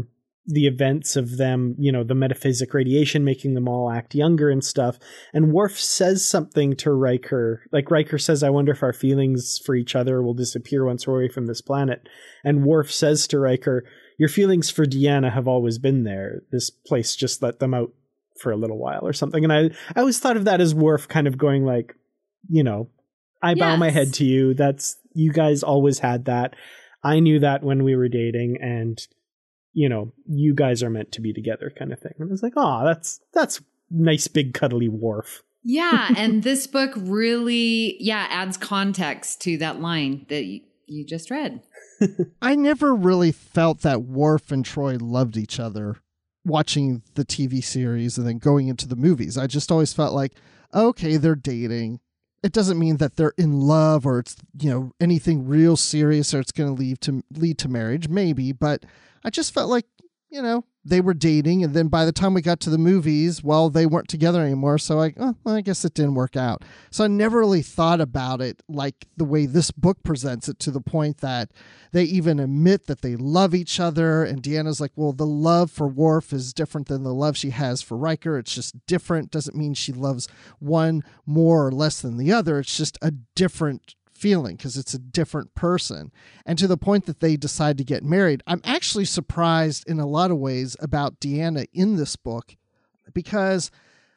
the events of them, you know, the metaphysic radiation making them all act younger and stuff. And Worf says something to Riker. Like Riker says, I wonder if our feelings for each other will disappear once we're away from this planet. And Worf says to Riker, your feelings for Deanna have always been there. This place just let them out for a little while or something. And I, I always thought of that as Worf kind of going like, you know, I yes. bow my head to you. That's, you guys always had that. I knew that when we were dating, and you know, you guys are meant to be together kind of thing. And I was like, oh, that's, that's nice, big, cuddly Worf. Yeah. And this book really, yeah, adds context to that line that you, you just read. I never really felt that Worf and Troi loved each other watching the T V series and then going into the movies. I just always felt like, okay, they're dating. It doesn't mean that they're in love or it's, you know, anything real serious or it's going to lead to lead to marriage, maybe, but I just felt like, you know, they were dating, and then by the time we got to the movies, well, they weren't together anymore, so I, oh, well, I guess it didn't work out. So I never really thought about it like the way this book presents it, to the point that they even admit that they love each other, and Deanna's like, well, the love for Worf is different than the love she has for Riker. It's just different. Doesn't mean she loves one more or less than the other. It's just a different feeling because it's a different person. And to the point that they decide to get married, I'm actually surprised in a lot of ways about Deanna in this book, because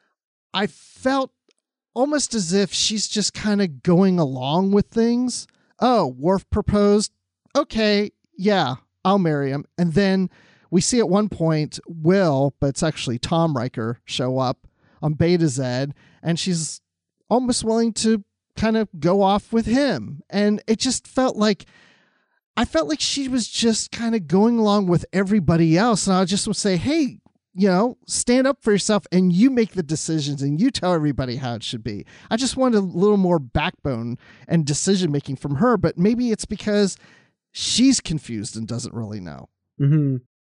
I felt almost as if she's just kind of going along with things. Oh, Worf proposed. Okay, yeah, I'll marry him. And then we see at one point Will, but it's actually Tom Riker, show up on Beta Z, and she's almost willing to kind of go off with him. And it just felt like, I felt like she was just kind of going along with everybody else. And I just would say, hey, you know, stand up for yourself and you make the decisions and you tell everybody how it should be. I just wanted a little more backbone and decision making from her, but maybe it's because she's confused and doesn't really know. Mm-hmm.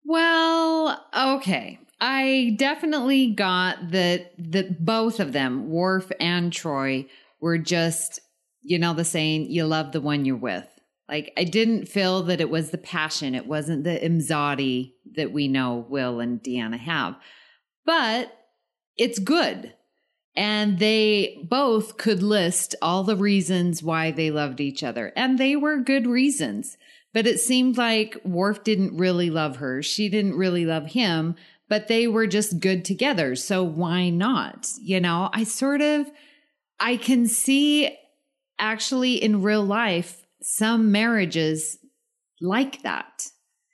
Well, okay. I definitely got that, that both of them, Worf and Troi, were just, you know, the saying, you love the one you're with. Like, I didn't feel that it was the passion. It wasn't the Imzadi that we know Will and Deanna have. But it's good. And they both could list all the reasons why they loved each other. And they were good reasons. But it seemed like Worf didn't really love her. She didn't really love him. But they were just good together. So why not? You know, I sort of... I can see actually in real life some marriages like that.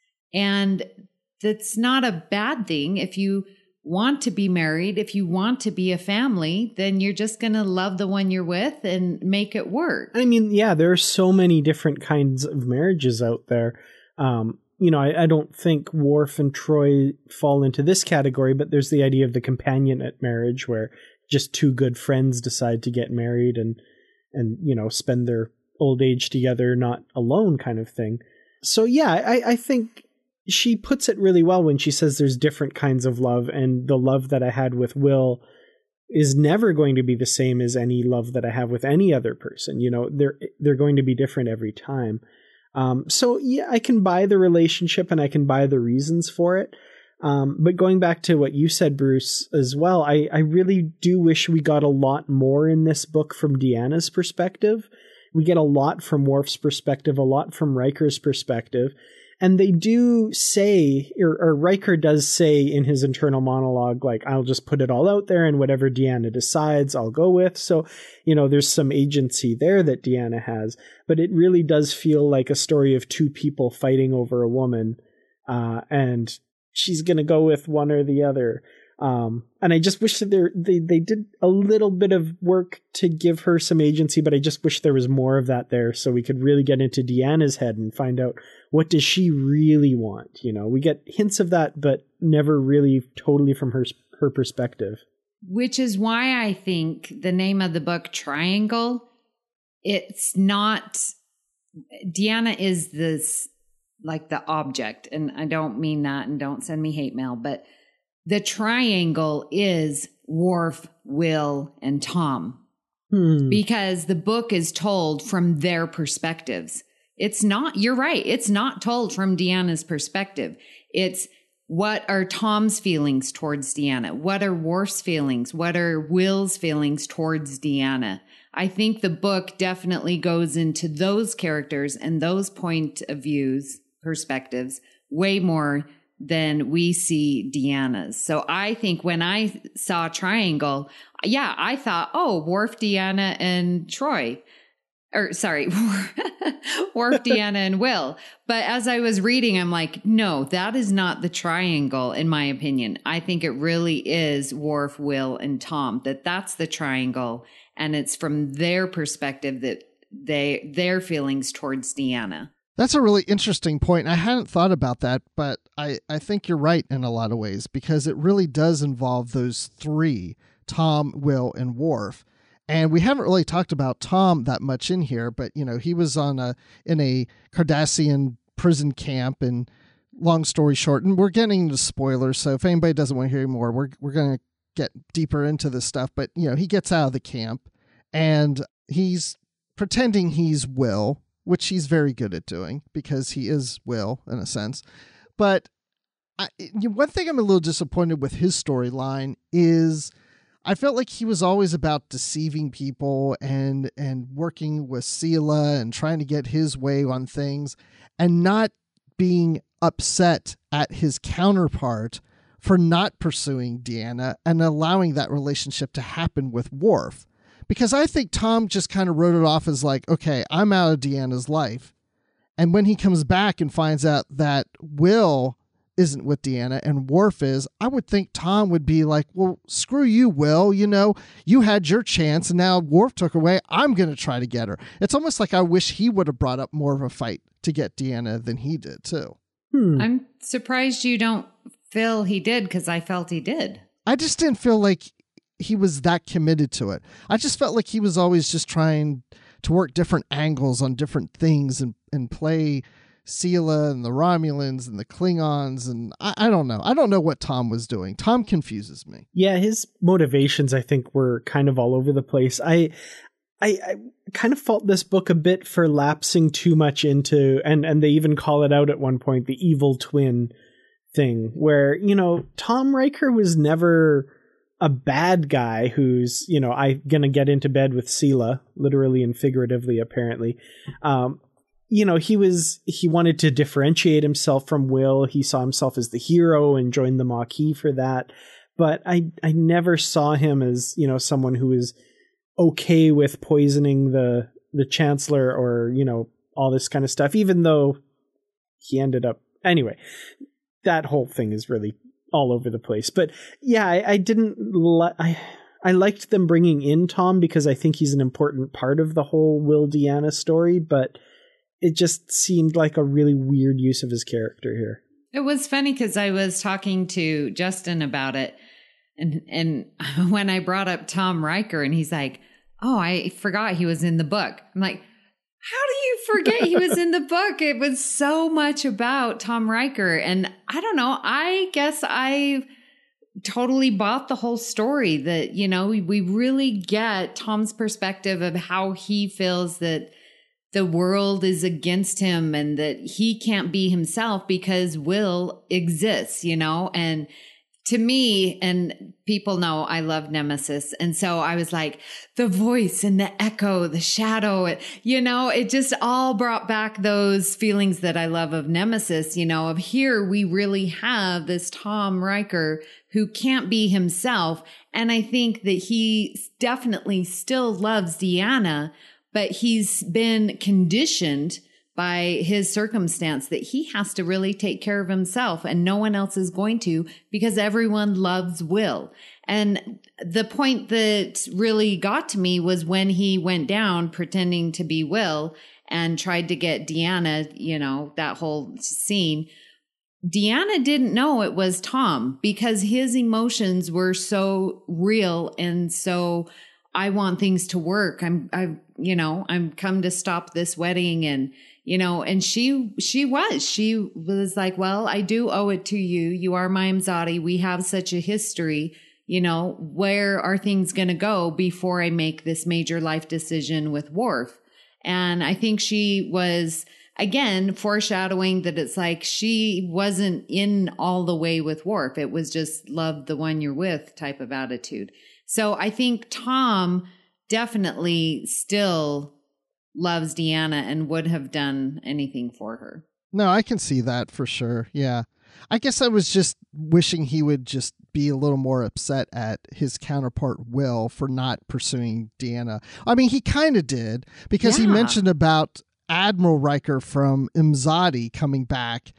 And that's not a bad thing. If you want to be married, if you want to be a family, then you're just going to love the one you're with and make it work. I mean, yeah, there are so many different kinds of marriages out there. Um, you know, I, I don't think Worf and Troi fall into this category, but there's the idea of the companionate marriage where just two good friends decide to get married and, and, you know, spend their old age together, not alone kind of thing. So, yeah, I, I think she puts it really well when she says there's different kinds of love, and the love that I had with Will is never going to be the same as any love that I have with any other person. You know, they're, they're going to be different every time. Um, so, yeah, I can buy the relationship and I can buy the reasons for it. Um, but going back to what you said, Bruce, as well, I, I really do wish we got a lot more in this book from Deanna's perspective. We get a lot from Worf's perspective, a lot from Riker's perspective. And they do say, or, or Riker does say in his internal monologue, like, I'll just put it all out there and whatever Deanna decides, I'll go with. So, you know, there's some agency there that Deanna has. But it really does feel like a story of two people fighting over a woman. Uh, and she's going to go with one or the other. Um, and I just wish that they they did a little bit of work to give her some agency, but I just wish there was more of that there so we could really get into Deanna's head and find out what does she really want. You know, we get hints of that, but never really totally from her her perspective. Which is why I think the name of the book, Triangle, it's not, Deanna is this, like the object, and I don't mean that, and don't send me hate mail, but the triangle is Worf, Will, and Tom. Hmm. Because the book is told from their perspectives. It's not, you're right, it's not told from Deanna's perspective. It's what are Tom's feelings towards Deanna? What are Worf's feelings? What are Will's feelings towards Deanna? I think the book definitely goes into those characters and those point of views, perspectives, way more than we see Deanna's. So I think when I saw Triangle, yeah, I thought, oh, Worf, Deanna, and Troy. Or sorry, Worf, Deanna, and Will. But as I was reading, I'm like, no, that is not the triangle, in my opinion. I think it really is Worf, Will, and Tom, that that's the triangle. And it's from their perspective that they their feelings towards Deanna. That's a really interesting point. I hadn't thought about that, but I, I think you're right in a lot of ways, because it really does involve those three, Tom, Will, and Worf. And we haven't really talked about Tom that much in here, but, you know, he was on a in a Cardassian prison camp, and long story short, and we're getting into spoilers, so if anybody doesn't want to hear more, we're we're going to get deeper into this stuff. But, you know, he gets out of the camp, and he's pretending he's Will, which he's very good at doing, because he is Will, in a sense. But I, one thing I'm a little disappointed with his storyline is I felt like he was always about deceiving people and and working with Sela and trying to get his way on things, and not being upset at his counterpart for not pursuing Deanna and allowing that relationship to happen with Worf. Because I think Tom just kind of wrote it off as like, okay, I'm out of Deanna's life. And when he comes back and finds out that Will isn't with Deanna and Worf is, I would think Tom would be like, well, screw you, Will. You know, you had your chance and now Worf took her away. I'm going to try to get her. It's almost like I wish he would have brought up more of a fight to get Deanna than he did, too. Hmm. I'm surprised you don't feel he did, because I felt he did. I just didn't feel like he was that committed to it. I just felt like he was always just trying to work different angles on different things and, and play Sela and the Romulans and the Klingons, and I, I don't know. I don't know what Tom was doing. Tom confuses me. Yeah, his motivations, I think, were kind of all over the place. I, I, I kind of fault this book a bit for lapsing too much into, and, and they even call it out at one point, the evil twin thing, where, you know, Tom Riker was never a bad guy who's, you know, I gonna get into bed with Sela, literally and figuratively, apparently. Um, you know, he was, he wanted to differentiate himself from Will. He saw himself as the hero and joined the Maquis for that. But I, I never saw him as, you know, someone who was okay with poisoning the, the Chancellor or, you know, all this kind of stuff, even though he ended up, anyway, that whole thing is really all over the place. But yeah, I, I didn't, li- I, I liked them bringing in Tom because I think he's an important part of the whole Will Deanna story, but it just seemed like a really weird use of his character here. It was funny because I was talking to Justin about it, and and when I brought up Tom Riker, and he's like, oh, I forgot he was in the book. I'm like, how do you forget he was in the book? It was so much about Tom Riker. And I don't know, I guess I totally bought the whole story that, you know, we, we really get Tom's perspective of how he feels that the world is against him and that he can't be himself because Will exists, you know? And to me, and people know I love Nemesis. And so I was like, the voice and the echo, the shadow, you know, it just all brought back those feelings that I love of Nemesis, you know, of here we really have this Tom Riker who can't be himself. And I think that he definitely still loves Deanna, but he's been conditioned by his circumstance that he has to really take care of himself and no one else is going to because everyone loves Will. And the point that really got to me was when he went down pretending to be Will and tried to get Deanna, you know, that whole scene. Deanna didn't know it was Tom because his emotions were so real and so I want things to work. I'm, I, you know, I'm come to stop this wedding and, you know, and she, she was, she was like, well, I do owe it to you. You are my Imzadi. We have such a history, you know, where are things going to go before I make this major life decision with Worf? And I think she was again, foreshadowing that it's like she wasn't in all the way with Worf. It was just love the one you're with type of attitude. So I think Tom definitely still loves Deanna and would have done anything for her. No, I can see that for sure. Yeah. I guess I was just wishing he would just be a little more upset at his counterpart Will for not pursuing Deanna. I mean, he kind of did, because Yeah. he mentioned about Admiral Riker from Imzadi coming back,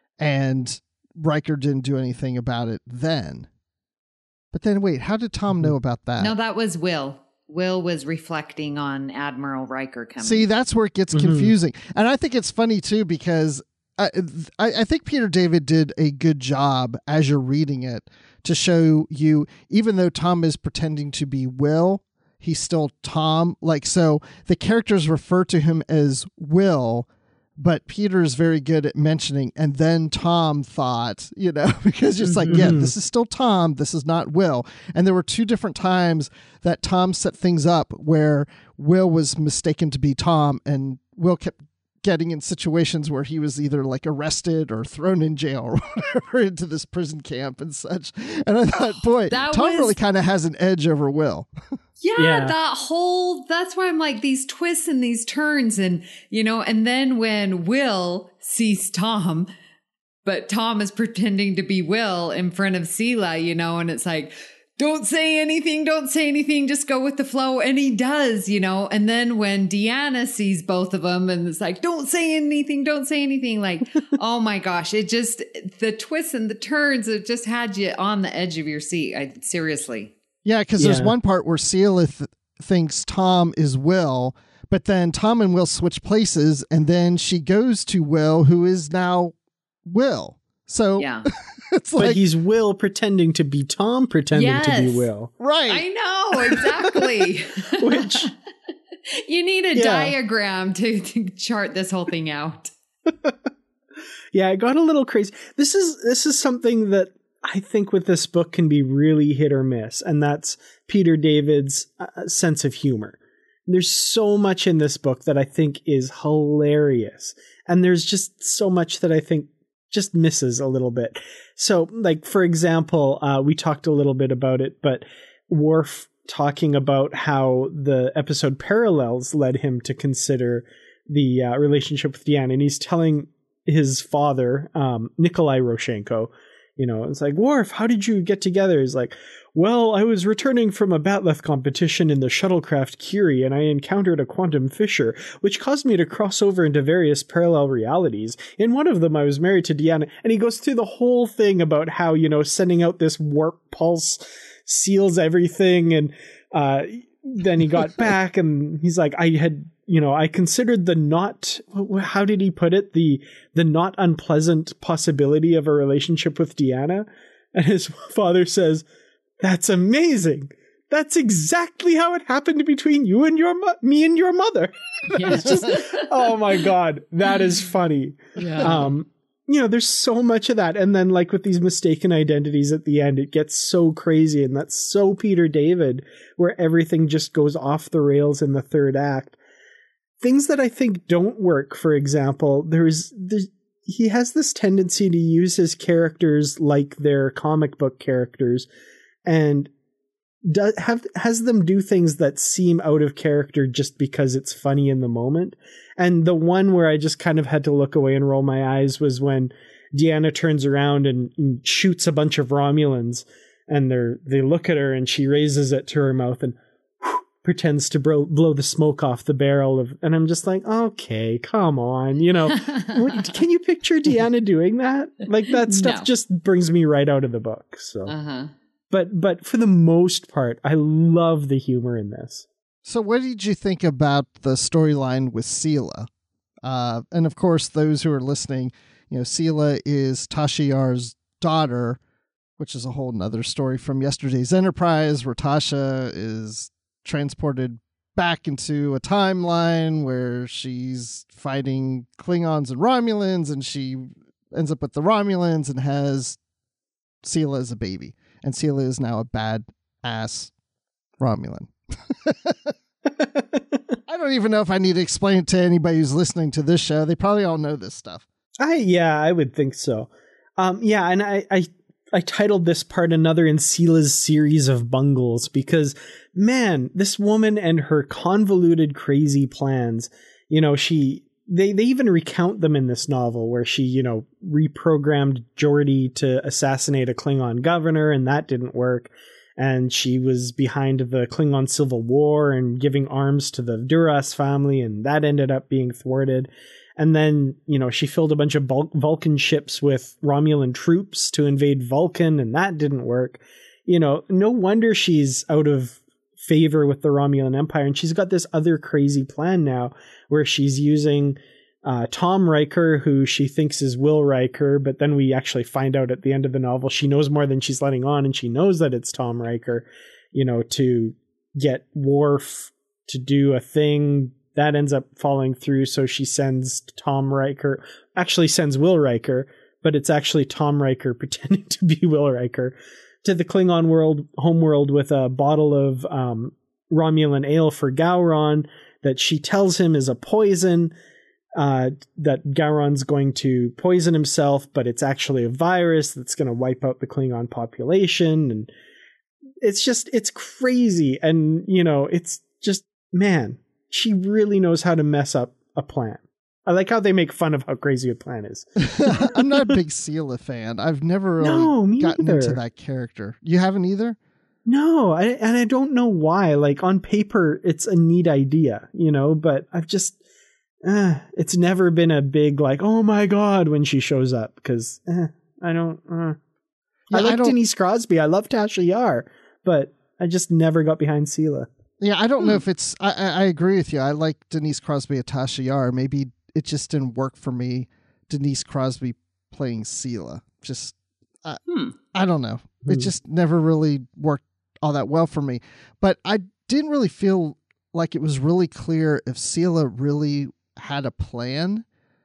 and Riker didn't do anything about it then. But then wait, how did Tom know about that? No, that was Will. Will was reflecting on Admiral Riker coming. See, that's where it gets Mm-hmm. confusing. And I think it's funny too, because I, I, I think Peter David did a good job as you're reading it to show you, even though Tom is pretending to be Will, he's still Tom. Like, so the characters refer to him as Will, but Peter is very good at mentioning, and then Tom thought, you know, because it's like, yeah, this is still Tom. This is not Will. And there were two different times that Tom set things up where Will was mistaken to be Tom, and Will kept getting in situations where he was either like arrested or thrown in jail or whatever into this prison camp and such. And I thought, boy, That Tom was- really kind of has an edge over Will. Yeah, Yeah. that whole, that's why I'm like these twists and these turns, and, you know, and then when Will sees Tom, but Tom is pretending to be Will in front of Sela, you know, and it's like, don't say anything, don't say anything, just go with the flow. And he does, you know, and then when Deanna sees both of them and it's like, don't say anything, don't say anything, like, oh my gosh, it just, the twists and the turns, it just had you on the edge of your seat. I seriously. Yeah, because there's Yeah. one part where Sela th- thinks Tom is Will, but then Tom and Will switch places, and then she goes to Will, who is now Will. So Yeah. it's But like, he's Will pretending to be Tom pretending to Yes. be Will. right. I know, exactly. Which, you need a Yeah. diagram to, to chart this whole thing out. yeah, it got a little crazy. This is this is something that I think with this book can be really hit or miss, and that's Peter David's uh, sense of humor. There's so much in this book that I think is hilarious, and there's just so much that I think just misses a little bit. So, like, for example, uh, we talked a little bit about it, but Worf talking about how the episode Parallels led him to consider the uh, relationship with Deanna, and he's telling his father, um, Nikolai Roshenko, you know, it's like, Worf, how did you get together? He's like, well, I was returning from a Batleth competition in the shuttlecraft Curie, and I encountered a quantum fissure, which caused me to cross over into various parallel realities. In one of them, I was married to Deanna, and he goes through the whole thing about how, you know, sending out this warp pulse seals everything, and uh, then he got back, and he's like, I had, you know, I considered the not, how did he put it? The, the not unpleasant possibility of a relationship with Deanna. And his father says, that's amazing. That's exactly how it happened between you and your, mo- me and your mother. Yeah. Just, oh my God, that is funny. Yeah. Um, you know, there's so much of that. And then like with these mistaken identities at the end, it gets so crazy. And that's so Peter David, where everything just goes off the rails in the third act. Things that I think don't work, for example, there's, there's he has this tendency to use his characters like they're comic book characters, and do, have has them do things that seem out of character just because it's funny in the moment. And the one where I just kind of had to look away and roll my eyes was when Deanna turns around and, and shoots a bunch of Romulans, and they they look at her and she raises it to her mouth and pretends to blow, blow the smoke off the barrel of, and I'm just like, okay, come on, you know, what, can you picture Deanna doing that? Like that stuff No. just brings me right out of the book. So, Uh-huh. but but for the most part, I love the humor in this. So what did you think about the storyline with Sela? Uh, and of course, those who are listening, you know, Sela is Tasha Yar's daughter, which is a whole nother story from yesterday's Enterprise, where Tasha is transported back into a timeline where she's fighting Klingons and Romulans, and she ends up with the Romulans and has Sela as a baby. And Sela is now a bad ass Romulan. I I don't even know if I need to explain it to anybody who's listening to this show. They probably all know this stuff. I yeah, I would think so. Um, yeah, and I, I I titled this part Another in Seela's Series of Bungles because, man, this woman and her convoluted, crazy plans, you know, she, they, they even recount them in this novel where she, you know, reprogrammed Geordi to assassinate a Klingon governor and that didn't work. And she was behind the Klingon Civil War and giving arms to the Duras family and that ended up being thwarted. And then, you know, she filled a bunch of Vul- Vulcan ships with Romulan troops to invade Vulcan, and that didn't work. You know, no wonder she's out of favor with the Romulan Empire. And she's got this other crazy plan now where she's using uh, Tom Riker, who she thinks is Will Riker. But then we actually find out at the end of the novel, she knows more than she's letting on. And she knows that it's Tom Riker, you know, to get Worf to do a thing that ends up falling through, so she sends Tom Riker, actually sends Will Riker, but it's actually Tom Riker pretending to be Will Riker, to the Klingon world, homeworld with a bottle of um, Romulan ale for Gowron that she tells him is a poison, uh, that Gowron's going to poison himself, but it's actually a virus that's going to wipe out the Klingon population. And it's just, it's crazy. And, you know, it's just, man, she really knows how to mess up a plan. I like how they make fun of how crazy a plan is. I'm not a big Seela fan. I've never really no, me gotten either. into that character. You haven't either? No, I, and I don't know why. Like, on paper, it's a neat idea, you know, but I've just, uh, it's never been a big, like, oh my God, when she shows up, because eh, I don't, uh. Yeah, I like I don't, Denise Crosby. I love Tasha Yar, but I just never got behind Seela. Yeah, I don't Hmm. know if it's... I, I agree with you. I like Denise Crosby and Tasha Yar. Maybe it just didn't work for me, Denise Crosby playing Seela. Just... I, Hmm. I don't know. Hmm. It just never really worked all that well for me. But I didn't really feel like it was really clear if Seela really had a plan,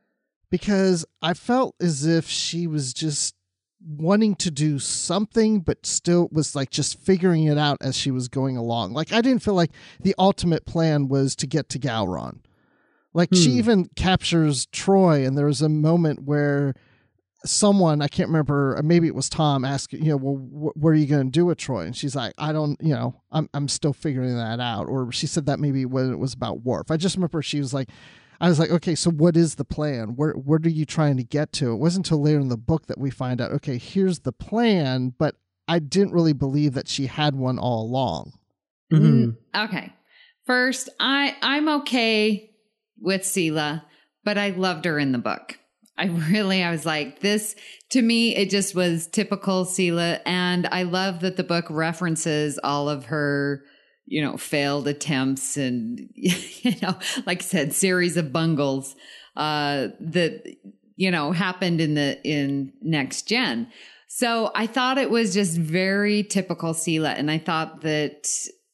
because I felt as if she was just wanting to do something, but still was like just figuring it out as she was going along. Like, I didn't feel like the ultimate plan was to get to Gowron. Like, Hmm. she even captures Troy, and there was a moment where someone, I can't remember, maybe it was Tom, asked, you know, well, wh- what are you going to do with Troy? And she's like, I don't, you know, I'm I'm still figuring that out. Or she said that maybe when it was about Worf. I just remember she was like, I was like, okay, so what is the plan? Where what are you trying to get to? It wasn't until later in the book that we find out, okay, here's the plan, but I didn't really believe that she had one all along. Mhm. Okay. First, I I'm okay with Seela, but I loved her in the book. I really, I was like, this, to me, it just was typical Seela. And I love that the book references all of her, you know, failed attempts and, you know, like I said, series of bungles uh, that, you know, happened in the, in Next Gen. So I thought it was just very typical Seela. And I thought that,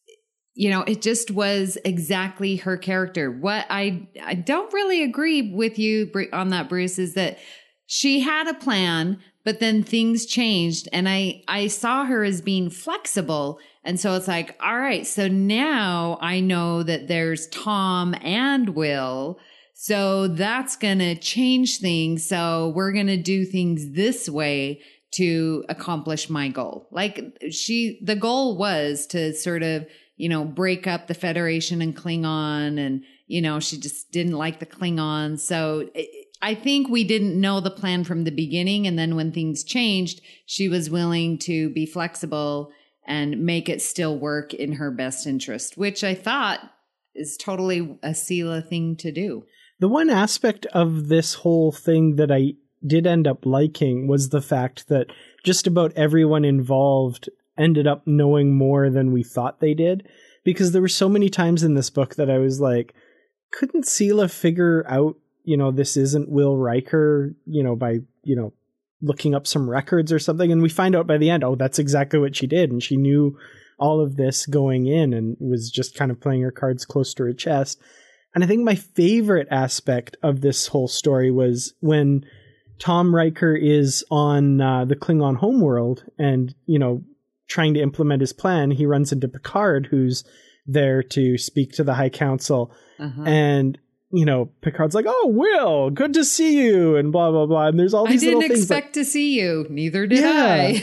you know, it just was exactly her character. What I, I don't really agree with you on that, Bruce, is that she had a plan, but then things changed. And I, I saw her as being flexible. And so it's like, all right, so now I know that there's Tom and Will. So that's going to change things. So we're going to do things this way to accomplish my goal. Like she, the goal was to sort of, you know, break up the Federation and Klingon. And, you know, she just didn't like the Klingons. So it, I think we didn't know the plan from the beginning. And then when things changed, she was willing to be flexible and make it still work in her best interest, which I thought is totally a Seela thing to do. The one aspect of this whole thing that I did end up liking was the fact that just about everyone involved ended up knowing more than we thought they did. Because there were so many times in this book that I was like, couldn't Seela figure out, you know, this isn't Will Riker, you know, by, you know, looking up some records or something? And we find out by the end, oh, that's exactly what she did. And she knew all of this going in and was just kind of playing her cards close to her chest. And I think my favorite aspect of this whole story was when Tom Riker is on uh, the Klingon homeworld and, you know, trying to implement his plan, he runs into Picard, who's there to speak to the High Council. Uh-huh. And, you know, Picard's like, oh, Will, good to see you, and blah, blah, blah. And there's all these I didn't little things expect like, to see you. Neither did Yeah.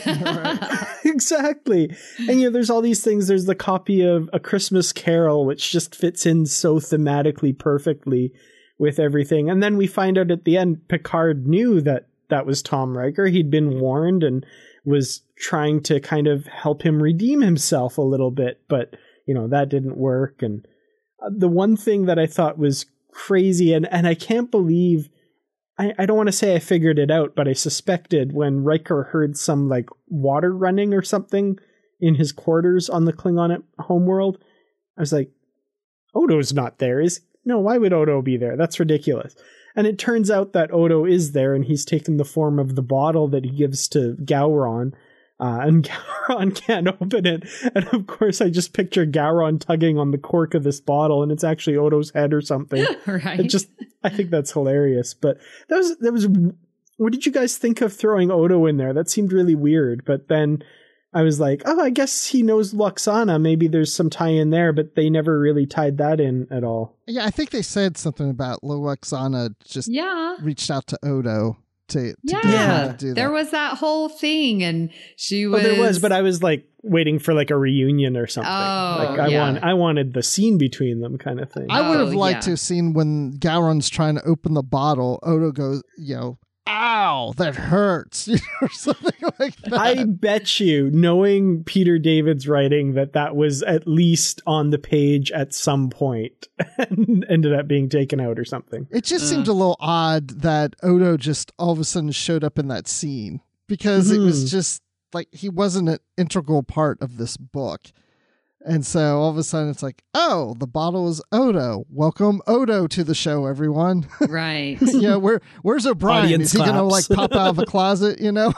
I. Exactly. And, you know, there's all these things. There's the copy of A Christmas Carol, which just fits in so thematically perfectly with everything. And then we find out at the end, Picard knew that that was Tom Riker. He'd been warned and was trying to kind of help him redeem himself a little bit. But, you know, that didn't work. And the one thing that I thought was crazy, and, and I can't believe, I, I don't want to say I figured it out, but I suspected when Riker heard some like water running or something in his quarters on the Klingon homeworld, I was like, Odo's not there. Is no, why would Odo be there? That's ridiculous. And it turns out that Odo is there, and he's taken the form of the bottle that he gives to Gowron. Uh, and Gowron can't open it. And of course, I just picture Gowron tugging on the cork of this bottle, and it's actually Odo's head or something. Right. It just, I think that's hilarious. But that was, that was, what did you guys think of throwing Odo in there? That seemed really weird. But then I was like, oh, I guess he knows Lwaxana. Maybe there's some tie in there, but they never really tied that in at all. Yeah, I think they said something about Lwaxana just Yeah. reached out to Odo to, to Yeah. get him Yeah. to do that. There was that whole thing, and she was. Oh, there was, but I was like waiting for like a reunion or something. Oh, like I yeah. want, I wanted the scene between them kind of thing. I would have Oh, liked yeah. to have seen when Gowron's trying to open the bottle, Odo goes, you know, ow, that hurts, you know, or something like that. I bet you, knowing Peter David's writing, that that was at least on the page at some point and ended up being taken out or something. It just seemed a little odd that Odo just all of a sudden showed up in that scene, because it was Mhm. just like he wasn't an integral part of this book. And so all of a sudden it's like, oh, the bottle is Odo. Welcome Odo to the show, everyone. Right. Yeah, where where's O'Brien? Audience Is he going to like claps. pop out of a closet, you know?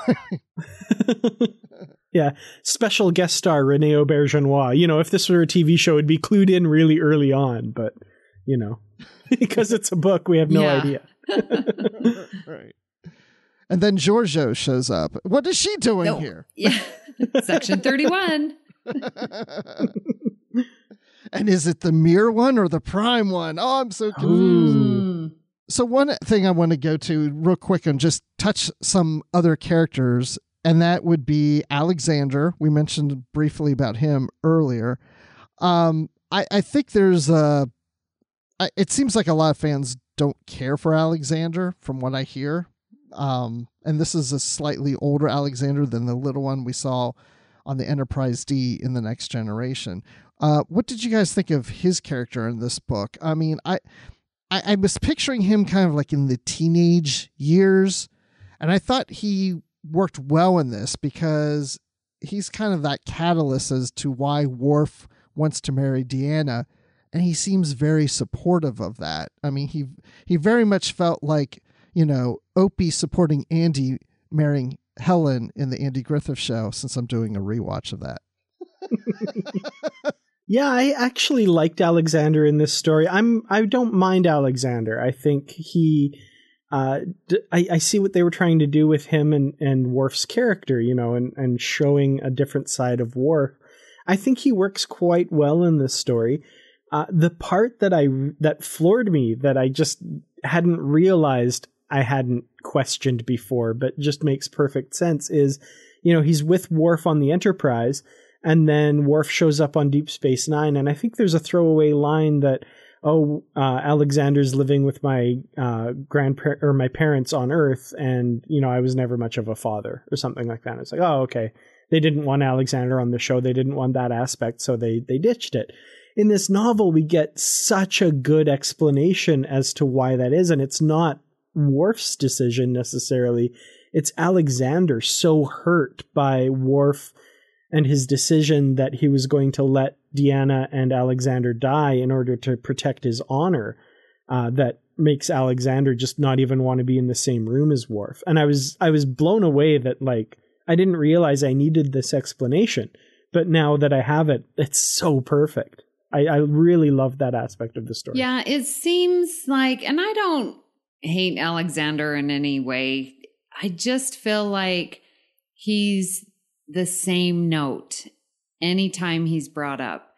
Yeah. Special guest star Rene Aubergenois. You know, if this were a T V show, it'd be clued in really early on, but, you know, because it's a book, we have no Yeah. idea. Right. And then Giorgio shows up. What is she doing No. here? Yeah. Section thirty-one. And is it the Mir one or the Prime one? Oh, I'm so confused. Mm. So one thing I want to go to real quick and just touch some other characters, and that would be Alexander. We mentioned briefly about him earlier. Um, I, I think there's a, I, it seems like a lot of fans don't care for Alexander from what I hear. Um, and this is a slightly older Alexander than the little one we saw on the Enterprise D in The Next Generation. Uh, what did you guys think of his character in this book? I mean, I, I, I was picturing him kind of like in the teenage years, and I thought he worked well in this because he's kind of that catalyst as to why Worf wants to marry Deanna, and he seems very supportive of that. I mean, he he very much felt like, you know, Opie supporting Andy marrying Helen in the Andy Griffith Show, since I'm doing a rewatch of that. Yeah, I actually liked Alexander in this story. I'm I don't mind Alexander. I think he uh d- I, I see what they were trying to do with him and, and Worf's character, you know, and, and showing a different side of Worf. I think he works quite well in this story. Uh, the part that I that floored me, that I just hadn't realized I hadn't questioned before, but just makes perfect sense, is, you know, he's with Worf on the Enterprise, and then Worf shows up on Deep Space Nine, and I think there's a throwaway line that, oh, uh, Alexander's living with my uh, grandparent or my parents on Earth, and, you know, I was never much of a father, or something like that. It's like, oh, okay. They didn't want Alexander on the show. They didn't want that aspect, so they they ditched it. In this novel, we get such a good explanation as to why that is, and it's not Worf's decision necessarily. It's Alexander so hurt by Worf and his decision that he was going to let Deanna and Alexander die in order to protect his honor, uh, that makes Alexander just not even want to be in the same room as Worf. And I was I was blown away that, like, I didn't realize I needed this explanation, but now that I have it, it's so perfect. I, I really love that aspect of the story. Yeah, it seems like, and I don't hate Alexander in any way. I just feel like he's the same note anytime he's brought up.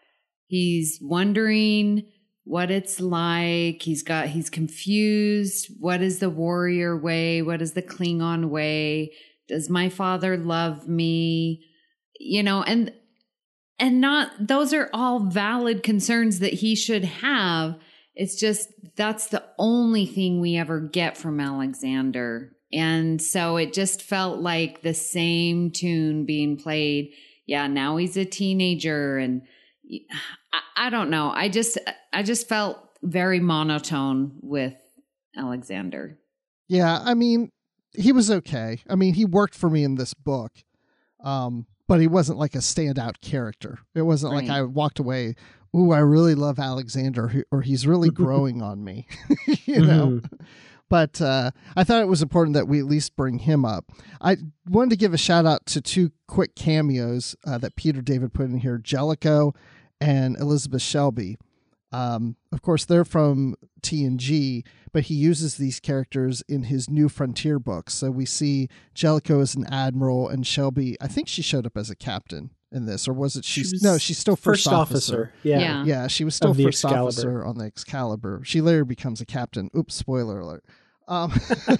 he's wondering what it's like. He's got, he's confused. What is the warrior way? What is the Klingon way? Does my father love me? You know, and, and not, those are all valid concerns that he should have. It's just, that's the only thing we ever get from Alexander. And so it just felt like the same tune being played. Yeah, now he's a teenager, and I, I don't know. I just, I just felt very monotone with Alexander. Yeah, I mean, he was okay. I mean, he worked for me in this book, um, but he wasn't like a standout character. It wasn't right. like I walked away, ooh, I really love Alexander, or he's really growing on me, you know? Mm-hmm. But uh, I thought it was important that we at least bring him up. I wanted to give a shout out to two quick cameos uh, that Peter David put in here, Jellicoe and Elizabeth Shelby. Um, of course, they're from T N G, but he uses these characters in his New Frontier books. So we see Jellicoe as an admiral, and Shelby, I think she showed up as a captain in this, or was it she? she was no, she's still first, first officer. officer. Yeah. yeah, yeah, she was still first Excalibur. officer on the Excalibur. She later becomes a captain. Oops, spoiler alert. Um,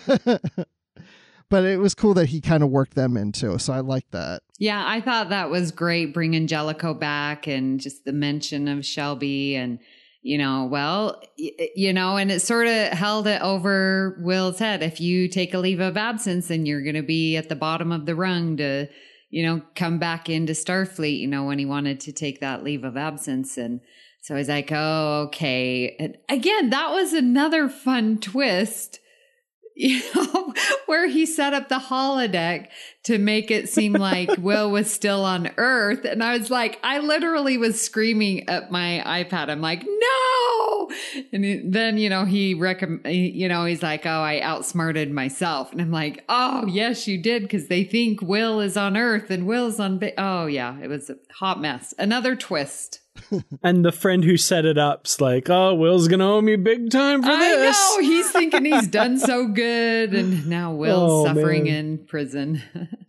but it was cool that he kind of worked them into, so I liked that. Yeah, I thought that was great, bringing Jellicoe back and just the mention of Shelby, and you know, well, y- you know, and it sort of held it over Will's head. If you take a leave of absence, then you're going to be at the bottom of the rung to, you know, come back into Starfleet, you know, when he wanted to take that leave of absence. And so he's like, oh, okay. And again, that was another fun twist, you know, where he set up the holodeck to make it seem like Will was still on Earth. And I was like, I literally was screaming at my iPad. I'm like, no. And then, you know, he, recomm- you know, he's like, oh, I outsmarted myself. And I'm like, oh, yes, you did. Because they think Will is on Earth and Will's on, ba- oh, yeah, it was a hot mess. Another twist. And the friend who set it up's like, oh, Will's going to owe me big time for I this. I know. He's thinking he's done so good. And now Will's oh, suffering man. in prison.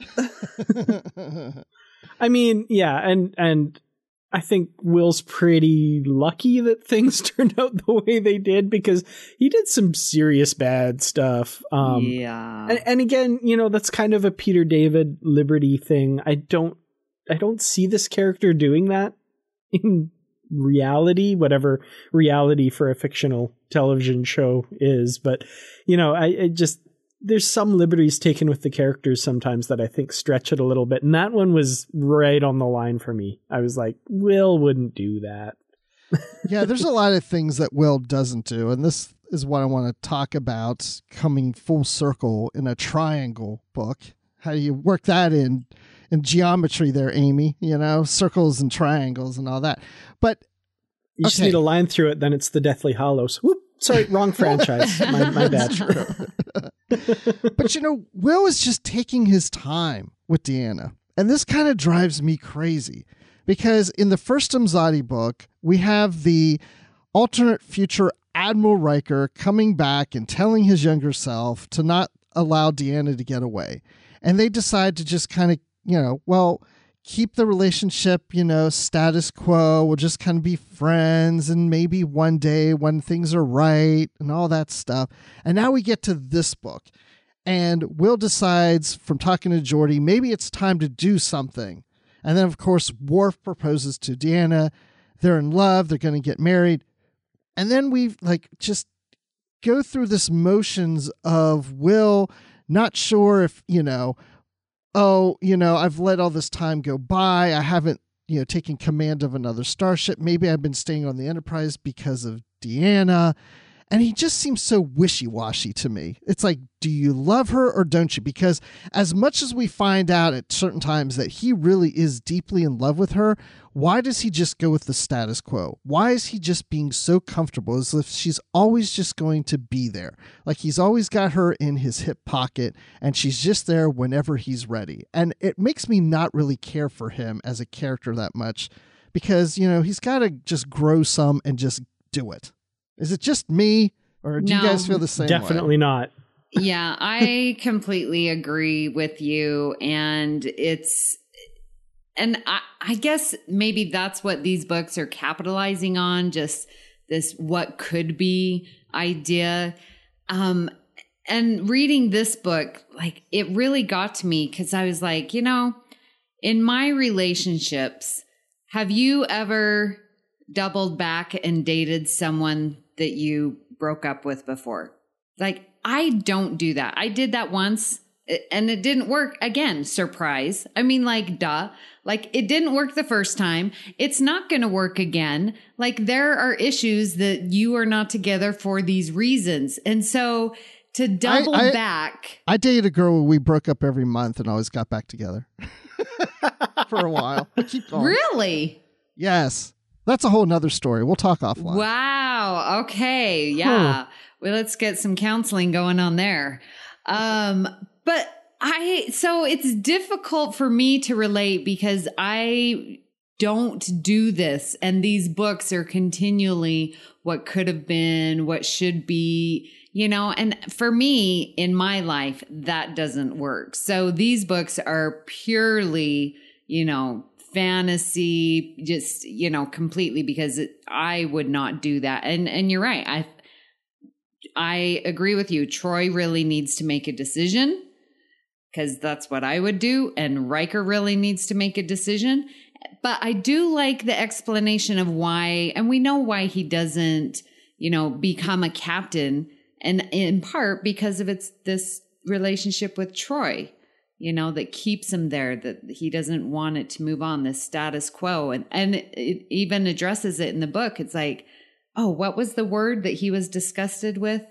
I mean, yeah. And, and I think Will's pretty lucky that things turned out the way they did, because he did some serious bad stuff. Um, yeah. And, and again, you know, that's kind of a Peter David Liberty thing. I don't, I don't see this character doing that in reality, whatever reality for a fictional television show is. But, you know, I, I just, there's some liberties taken with the characters sometimes that I think stretch it a little bit. And that one was right on the line for me. I was like, Will wouldn't do that. Yeah, there's a lot of things that Will doesn't do. And this is what I want to talk about, coming full circle in a triangle book. How do you work that in? In geometry there, Amy, you know, circles and triangles and all that. But you okay. just need a line through it, then it's the Deathly Hallows. Whoop, sorry, wrong franchise. my, my bad. But, you know, Will is just taking his time with Deanna. And this kind of drives me crazy, because in the first Imzadi book, we have the alternate future Admiral Riker coming back and telling his younger self to not allow Deanna to get away. And they decide to just kind of, you know, well, keep the relationship, you know, status quo. We'll just kind of be friends, and maybe one day when things are right and all that stuff. And now we get to this book, and Will decides from talking to Geordi, maybe it's time to do something. And then, of course, Worf proposes to Deanna. They're in love. They're going to get married. And then we like just go through this motions of Will not sure if, you know, oh, you know, I've let all this time go by. I haven't, you know, taken command of another starship. Maybe I've been staying on the Enterprise because of Deanna. And he just seems so wishy-washy to me. It's like, do you love her or don't you? Because as much as we find out at certain times that he really is deeply in love with her, why does he just go with the status quo? Why is he just being so comfortable as if she's always just going to be there? Like he's always got her in his hip pocket and she's just there whenever he's ready. And it makes me not really care for him as a character that much, because, you know, he's got to just grow some and just do it. Is it just me, or do no, you guys feel the same definitely way? Not. Yeah, I completely agree with you. And it's, and I, I guess maybe that's what these books are capitalizing on, just this what could be idea. Um, and reading this book, like, it really got to me because I was like, you know, in my relationships, have you ever doubled back and dated someone that you broke up with before? Like, I don't do that. I did that once and it didn't work. Again, surprise. I mean, like, duh. Like, it didn't work the first time. It's not going to work again. Like, there are issues that you are not together for these reasons. And so to double I, I, back. I dated a girl where we broke up every month and always got back together for a while. Keep going. Really? Yes. That's a whole nother story. We'll talk offline. Wow. Okay. Yeah. Huh. Well, let's get some counseling going on there. Um, but I, so it's difficult for me to relate because I don't do this. And these books are continually what could have been, what should be, you know, and for me in my life, that doesn't work. So these books are purely, you know, fantasy, just, you know, completely, because it, I would not do that. And, and you're right. I, I agree with you. Troy really needs to make a decision because that's what I would do. And Riker really needs to make a decision. But I do like the explanation of why, and we know why he doesn't, you know, become a captain, and in part because of it's this relationship with Troy, you know, that keeps him there, that he doesn't want it to move on, this status quo. And, and it, it even addresses it in the book. It's like, oh, what was the word that he was disgusted with?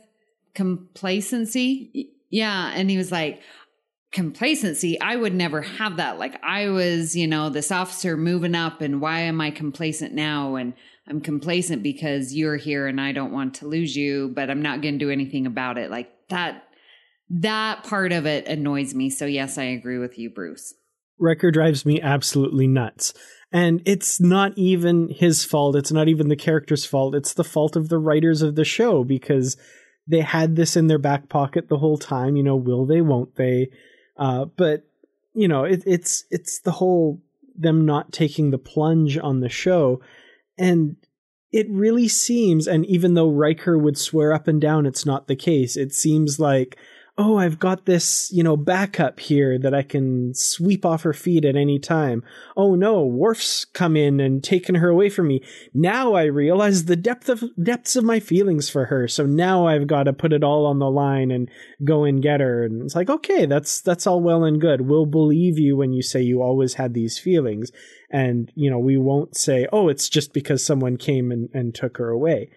Complacency. Yeah. And he was like, complacency. I would never have that. Like, I was, you know, this officer moving up, and why am I complacent now? And I'm complacent because you're here and I don't want to lose you, but I'm not going to do anything about it. Like that, that part of it annoys me. So yes, I agree with you, Bruce. Riker drives me absolutely nuts. And it's not even his fault. It's not even the character's fault. It's the fault of the writers of the show, because they had this in their back pocket the whole time. You know, will they, won't they? Uh, but, you know, it, it's it's the whole them not taking the plunge on the show. And it really seems, and even though Riker would swear up and down it's not the case, it seems like, oh, I've got this, you know, backup here that I can sweep off her feet at any time. Oh no, Worf's come in and taken her away from me. Now I realize the depth of depths of my feelings for her. So now I've got to put it all on the line and go and get her. And it's like, okay, that's that's all well and good. We'll believe you when you say you always had these feelings. And, you know, we won't say, oh, it's just because someone came and, and took her away.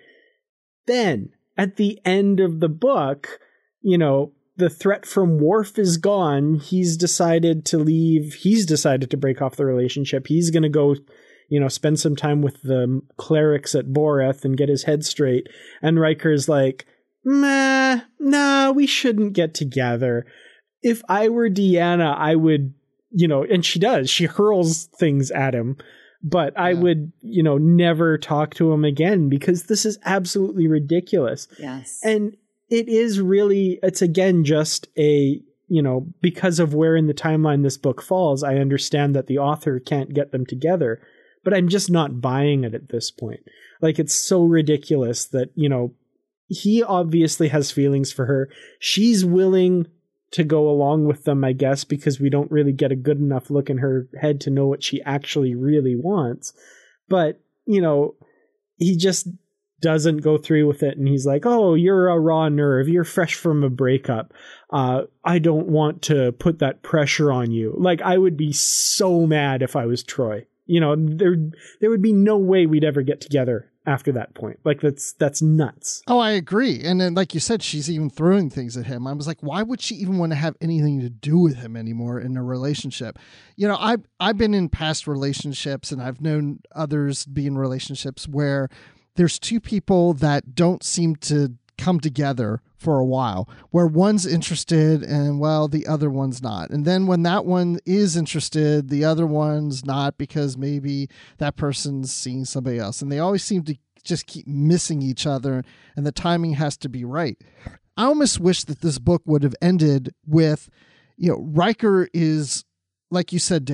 Then at the end of the book, you know, the threat from Worf is gone. He's decided to leave. He's decided to break off the relationship. He's going to go, you know, spend some time with the clerics at Boreth and get his head straight. And Riker's like, nah, nah, we shouldn't get together. If I were Deanna, I would, you know, and she does. She hurls things at him. But yeah. I would, you know, never talk to him again because this is absolutely ridiculous. Yes. And it is really, it's again just a, you know, because of where in the timeline this book falls, I understand that the author can't get them together, but I'm just not buying it at this point. Like, it's so ridiculous that, you know, he obviously has feelings for her. She's willing to go along with them, I guess, because we don't really get a good enough look in her head to know what she actually really wants. But, you know, he just doesn't go through with it, and he's like, oh, you're a raw nerve, you're fresh from a breakup, uh I don't want to put that pressure on you. Like, I would be so mad if I was Troy. You know, there there would be no way we'd ever get together after that point. Like, that's that's nuts. Oh, I agree. And then, like you said, she's even throwing things at him. I was like, why would she even want to have anything to do with him anymore in a relationship? You know, I've, I've been in past relationships, and I've known others be in relationships where there's two people that don't seem to come together for a while, where one's interested and, well, the other one's not. And then when that one is interested, the other one's not, because maybe that person's seeing somebody else. And they always seem to just keep missing each other, and the timing has to be right. I almost wish that this book would have ended with, you know, Riker is, like you said, Dan,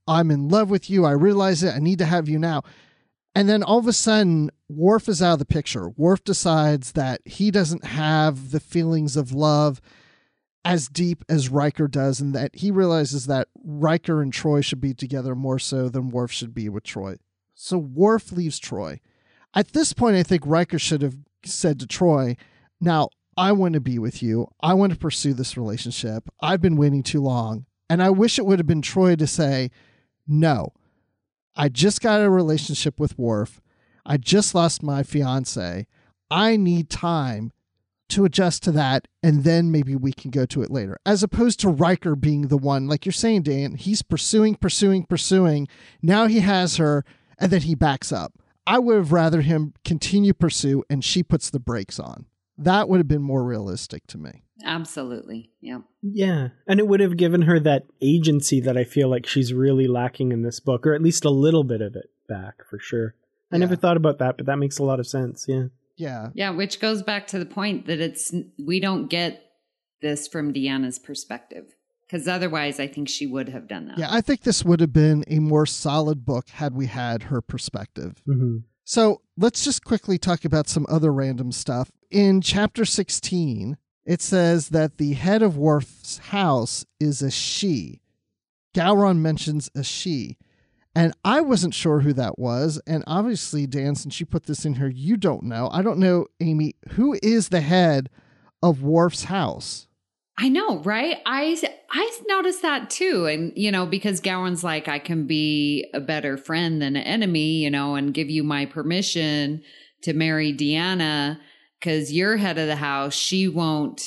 I'm in love with you. I realize it. I need to have you now. And then all of a sudden, Worf is out of the picture. Worf decides that he doesn't have the feelings of love as deep as Riker does, and that he realizes that Riker and Troi should be together more so than Worf should be with Troi. So Worf leaves Troi. At this point, I think Riker should have said to Troi, now, I want to be with you. I want to pursue this relationship. I've been waiting too long. And I wish it would have been Troi to say, no, I just got a relationship with Worf. I just lost my fiance. I need time to adjust to that, and then maybe we can go to it later. As opposed to Riker being the one, like you're saying, Dan, he's pursuing, pursuing, pursuing. Now he has her, and then he backs up. I would have rather him continue pursue, and she puts the brakes on. That would have been more realistic to me. Absolutely. Yeah. Yeah. And it would have given her that agency that I feel like she's really lacking in this book, or at least a little bit of it back for sure. I yeah. never thought about that, but that makes a lot of sense. Yeah. Yeah. Yeah. Which goes back to the point that it's, we don't get this from Deanna's perspective, because otherwise I think she would have done that. Yeah. I think this would have been a more solid book had we had her perspective. Mm-hmm. So let's just quickly talk about some other random stuff. In chapter sixteen, it says that the head of Worf's house is a she. Gowron mentions a she. And I wasn't sure who that was. And obviously, Dan, since you put this in here, you don't know. I don't know, Amy, who is the head of Worf's house? I know, right? I, I noticed that too. And, you know, because Gowron's like, I can be a better friend than an enemy, you know, and give you my permission to marry Deanna because you're head of the house. She won't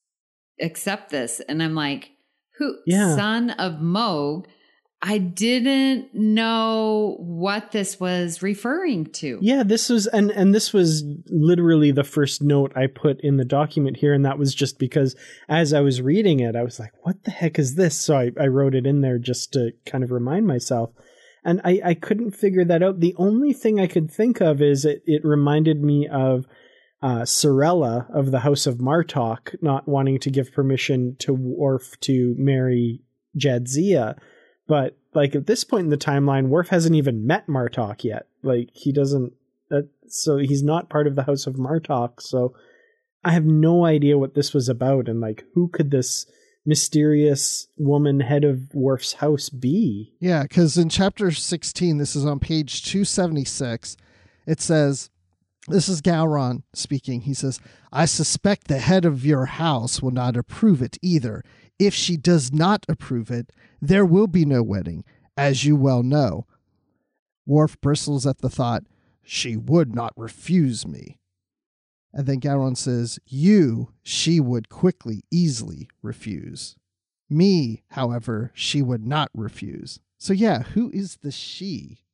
accept this. And I'm like, who? Yeah. Son of Moog. I didn't know what this was referring to. Yeah, this was, and, and this was literally the first note I put in the document here. And that was just because as I was reading it, I was like, what the heck is this? So I, I wrote it in there just to kind of remind myself. And I, I couldn't figure that out. The only thing I could think of is it, it reminded me of uh, Sorella of the House of Martok not wanting to give permission to Worf to marry Jadzia. But like at this point in the timeline, Worf hasn't even met Martok yet. Like he doesn't, that, so he's not part of the House of Martok. So I have no idea what this was about. And like, who could this mysterious woman head of Worf's house be? Yeah, because in chapter sixteen, this is on page two seventy-six, it says, this is Gowron speaking. He says, I suspect the head of your house will not approve it either. If she does not approve it, there will be no wedding, as you well know. Worf bristles at the thought, she would not refuse me. And then Gowron says, you, she would quickly, easily refuse. Me, however, she would not refuse. So yeah, who is the she?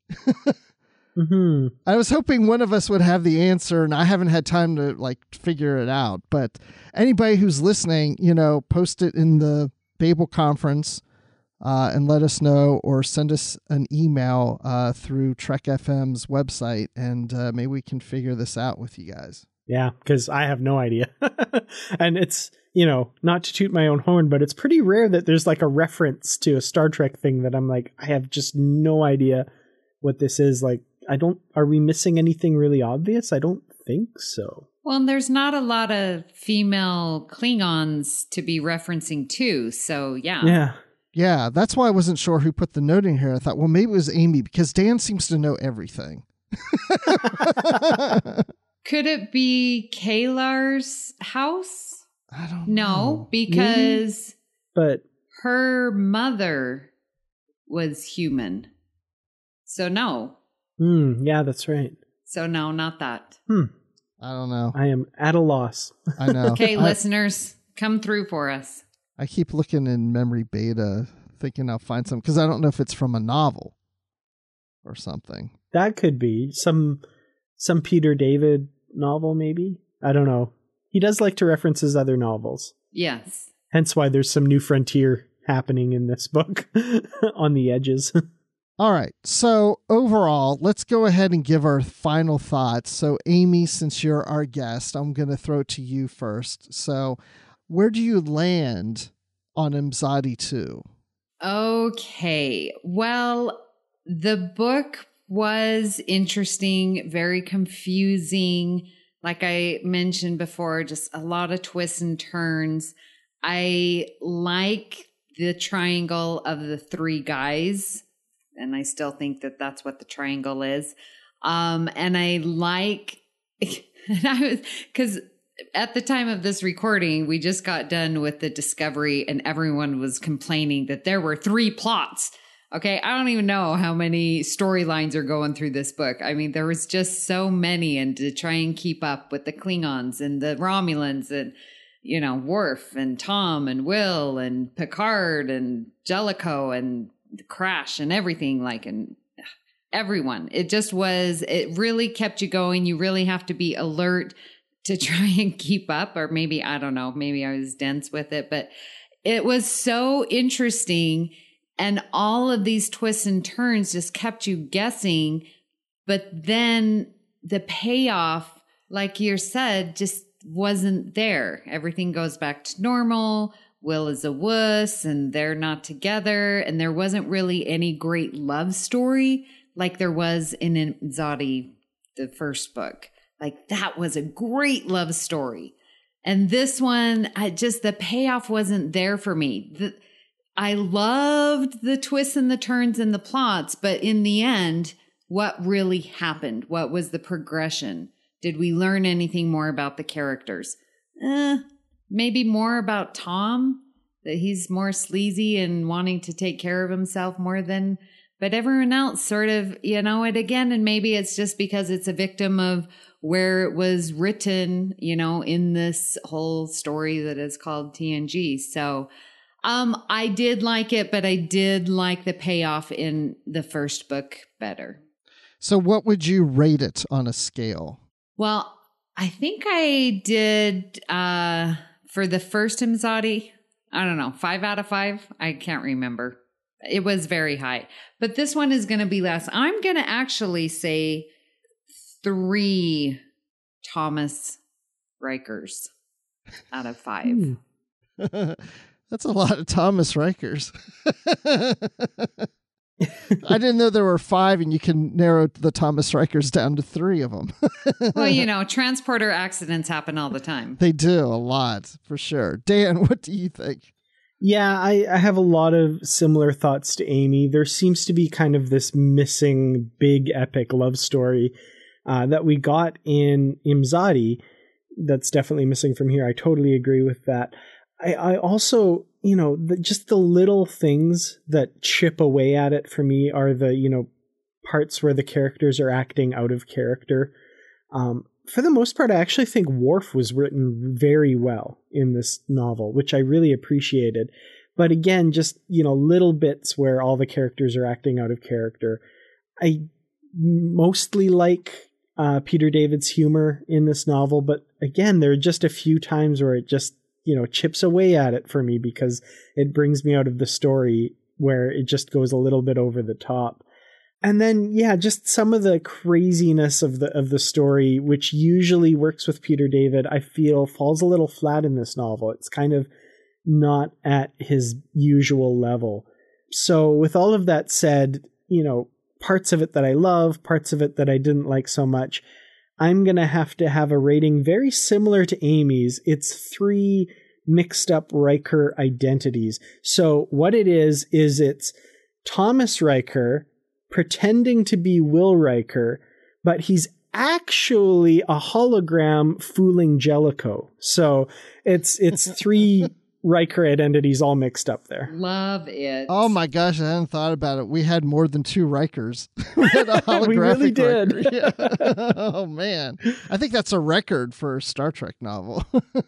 Mm-hmm. I was hoping one of us would have the answer, and I haven't had time to like figure it out. But anybody who's listening, you know, post it in the Babel conference uh, and let us know, or send us an email uh, through Trek F M's website, and uh, maybe we can figure this out with you guys. Yeah, because I have no idea. And it's, you know, not to toot my own horn, but it's pretty rare that there's like a reference to a Star Trek thing that I'm like, I have just no idea what this is. Like, I don't, are we missing anything really obvious? I don't think so. Well, and there's not a lot of female Klingons to be referencing to. So, yeah. Yeah. Yeah, that's why I wasn't sure who put the note in here. I thought, well, maybe it was Amy, because Dan seems to know everything. Could it be Kalar's house? I don't no, know. No, because maybe, but her mother was human. So, no. Mm, yeah, that's right. So no, not that. Hmm. I don't know. I am at a loss. I know. Okay, I, listeners, come through for us. I keep looking in memory beta, thinking I'll find some, because I don't know if it's from a novel or something. That could be some some Peter David novel, maybe. I don't know. He does like to reference his other novels. Yes. Hence why there's some new frontier happening in this book on the edges. All right. So overall, let's go ahead and give our final thoughts. So Amy, since you're our guest, I'm going to throw it to you first. So where do you land on Imzadi two? Okay. Well, the book was interesting, very confusing. Like I mentioned before, just a lot of twists and turns. I like the triangle of the three guys, and I still think that that's what the triangle is. Um, and I like, and I was, because at the time of this recording, we just got done with the Discovery, and everyone was complaining that there were three plots. Okay, I don't even know how many storylines are going through this book. I mean, there was just so many, and to try and keep up with the Klingons and the Romulans and, you know, Worf and Tom and Will and Picard and Jellicoe and Crash and everything, like, and everyone. It just was, it really kept you going. You really have to be alert to try and keep up, or maybe, I don't know, maybe I was dense with it, but it was so interesting. And all of these twists and turns just kept you guessing. But then the payoff, like you said, just wasn't there. Everything goes back to normal. Will is a wuss and they're not together. And there wasn't really any great love story like there was in Imzadi, the first book. Like that was a great love story. And this one, I just, the payoff wasn't there for me. The, I loved the twists and the turns and the plots, but in the end, what really happened? What was the progression? Did we learn anything more about the characters? Eh, maybe more about Tom, that he's more sleazy and wanting to take care of himself more than, but everyone else sort of, you know, it again, and maybe it's just because it's a victim of where it was written, you know, in this whole story that is called T N G. So, Um, I did like it, but I did like the payoff in the first book better. So what would you rate it on a scale? Well, I think I did, uh, for the first Imzadi, I don't know, five out of five. I can't remember. It was very high, but this one is going to be less. I'm going to actually say three Thomas Rikers out of five. That's a lot of Thomas Rikers. I didn't know there were five, and you can narrow the Thomas Rikers down to three of them. Well, you know, transporter accidents happen all the time. They do, a lot, for sure. Dan, what do you think? Yeah, I, I have a lot of similar thoughts to Amy. There seems to be kind of this missing big epic love story uh, that we got in Imzadi that's definitely missing from here. I totally agree with that. I, I also, you know, the, just the little things that chip away at it for me are the, you know, parts where the characters are acting out of character. Um, for the most part, I actually think Worf was written very well in this novel, which I really appreciated. But again, just, you know, little bits where all the characters are acting out of character. I mostly like uh, Peter David's humor in this novel, but again, there are just a few times where it just, you know, chips away at it for me because it brings me out of the story where it just goes a little bit over the top. And then, yeah, just some of the craziness of the of the story, which usually works with Peter David, I feel falls a little flat in this novel. It's kind of not at his usual level. So with all of that said, you know, parts of it that I love, parts of it that I didn't like so much, I'm going to have to have a rating very similar to Amy's. It's three mixed up Riker identities. So what it is, is it's Thomas Riker pretending to be Will Riker, but he's actually a hologram fooling Jellicoe. So it's it's three Riker identities all mixed up there. Love it. Oh my gosh, I hadn't thought about it. We had more than two Rikers. We had a holographic we really did. Riker. Yeah. Oh man. I think that's a record for a Star Trek novel.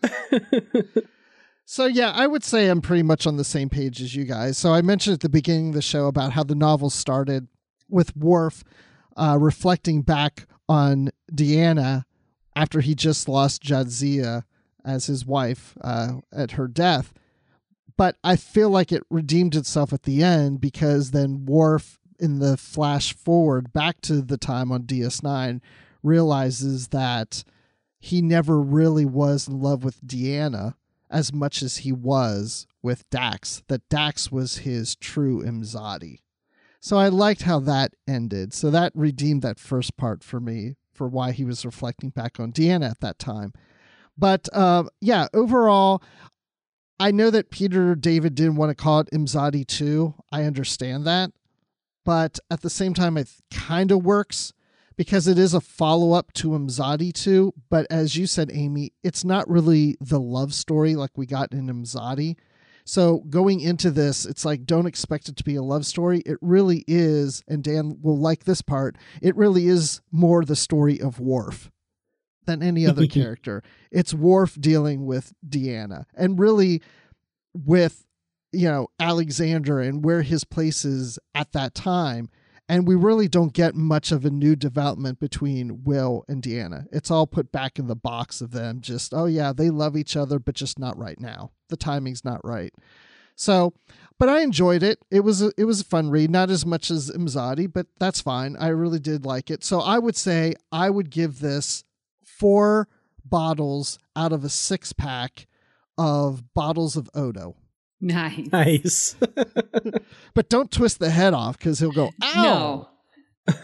So yeah, I would say I'm pretty much on the same page as you guys. So I mentioned at the beginning of the show about how the novel started with Worf uh, reflecting back on Deanna after he just lost Jadzia as his wife uh, at her death. But I feel like it redeemed itself at the end because then Worf, in the flash forward back to the time on D S nine, realizes that he never really was in love with Deanna as much as he was with Dax, that Dax was his true Imzadi. So I liked how that ended. So that redeemed that first part for me, for why he was reflecting back on Deanna at that time. But uh, yeah, overall, I know that Peter David didn't want to call it Imzadi two. I understand that. But at the same time, it kind of works because it is a follow-up to Imzadi two. But as you said, Amy, it's not really the love story like we got in Imzadi. So going into this, it's like, don't expect it to be a love story. It really is, and Dan will like this part, it really is more the story of Worf than any other character. It's Worf dealing with Deanna, and really with, you know, Alexander and where his place is at that time. And we really don't get much of a new development between Will and Deanna. It's all put back in the box of them. Just, oh yeah, they love each other, but just not right now. The timing's not right. So, but I enjoyed it. It was a, it was a fun read, not as much as Imzadi, but that's fine. I really did like it. So I would say I would give this four bottles out of a six pack of bottles of Odo. Nice. Nice. But don't twist the head off because he'll go, ow. No.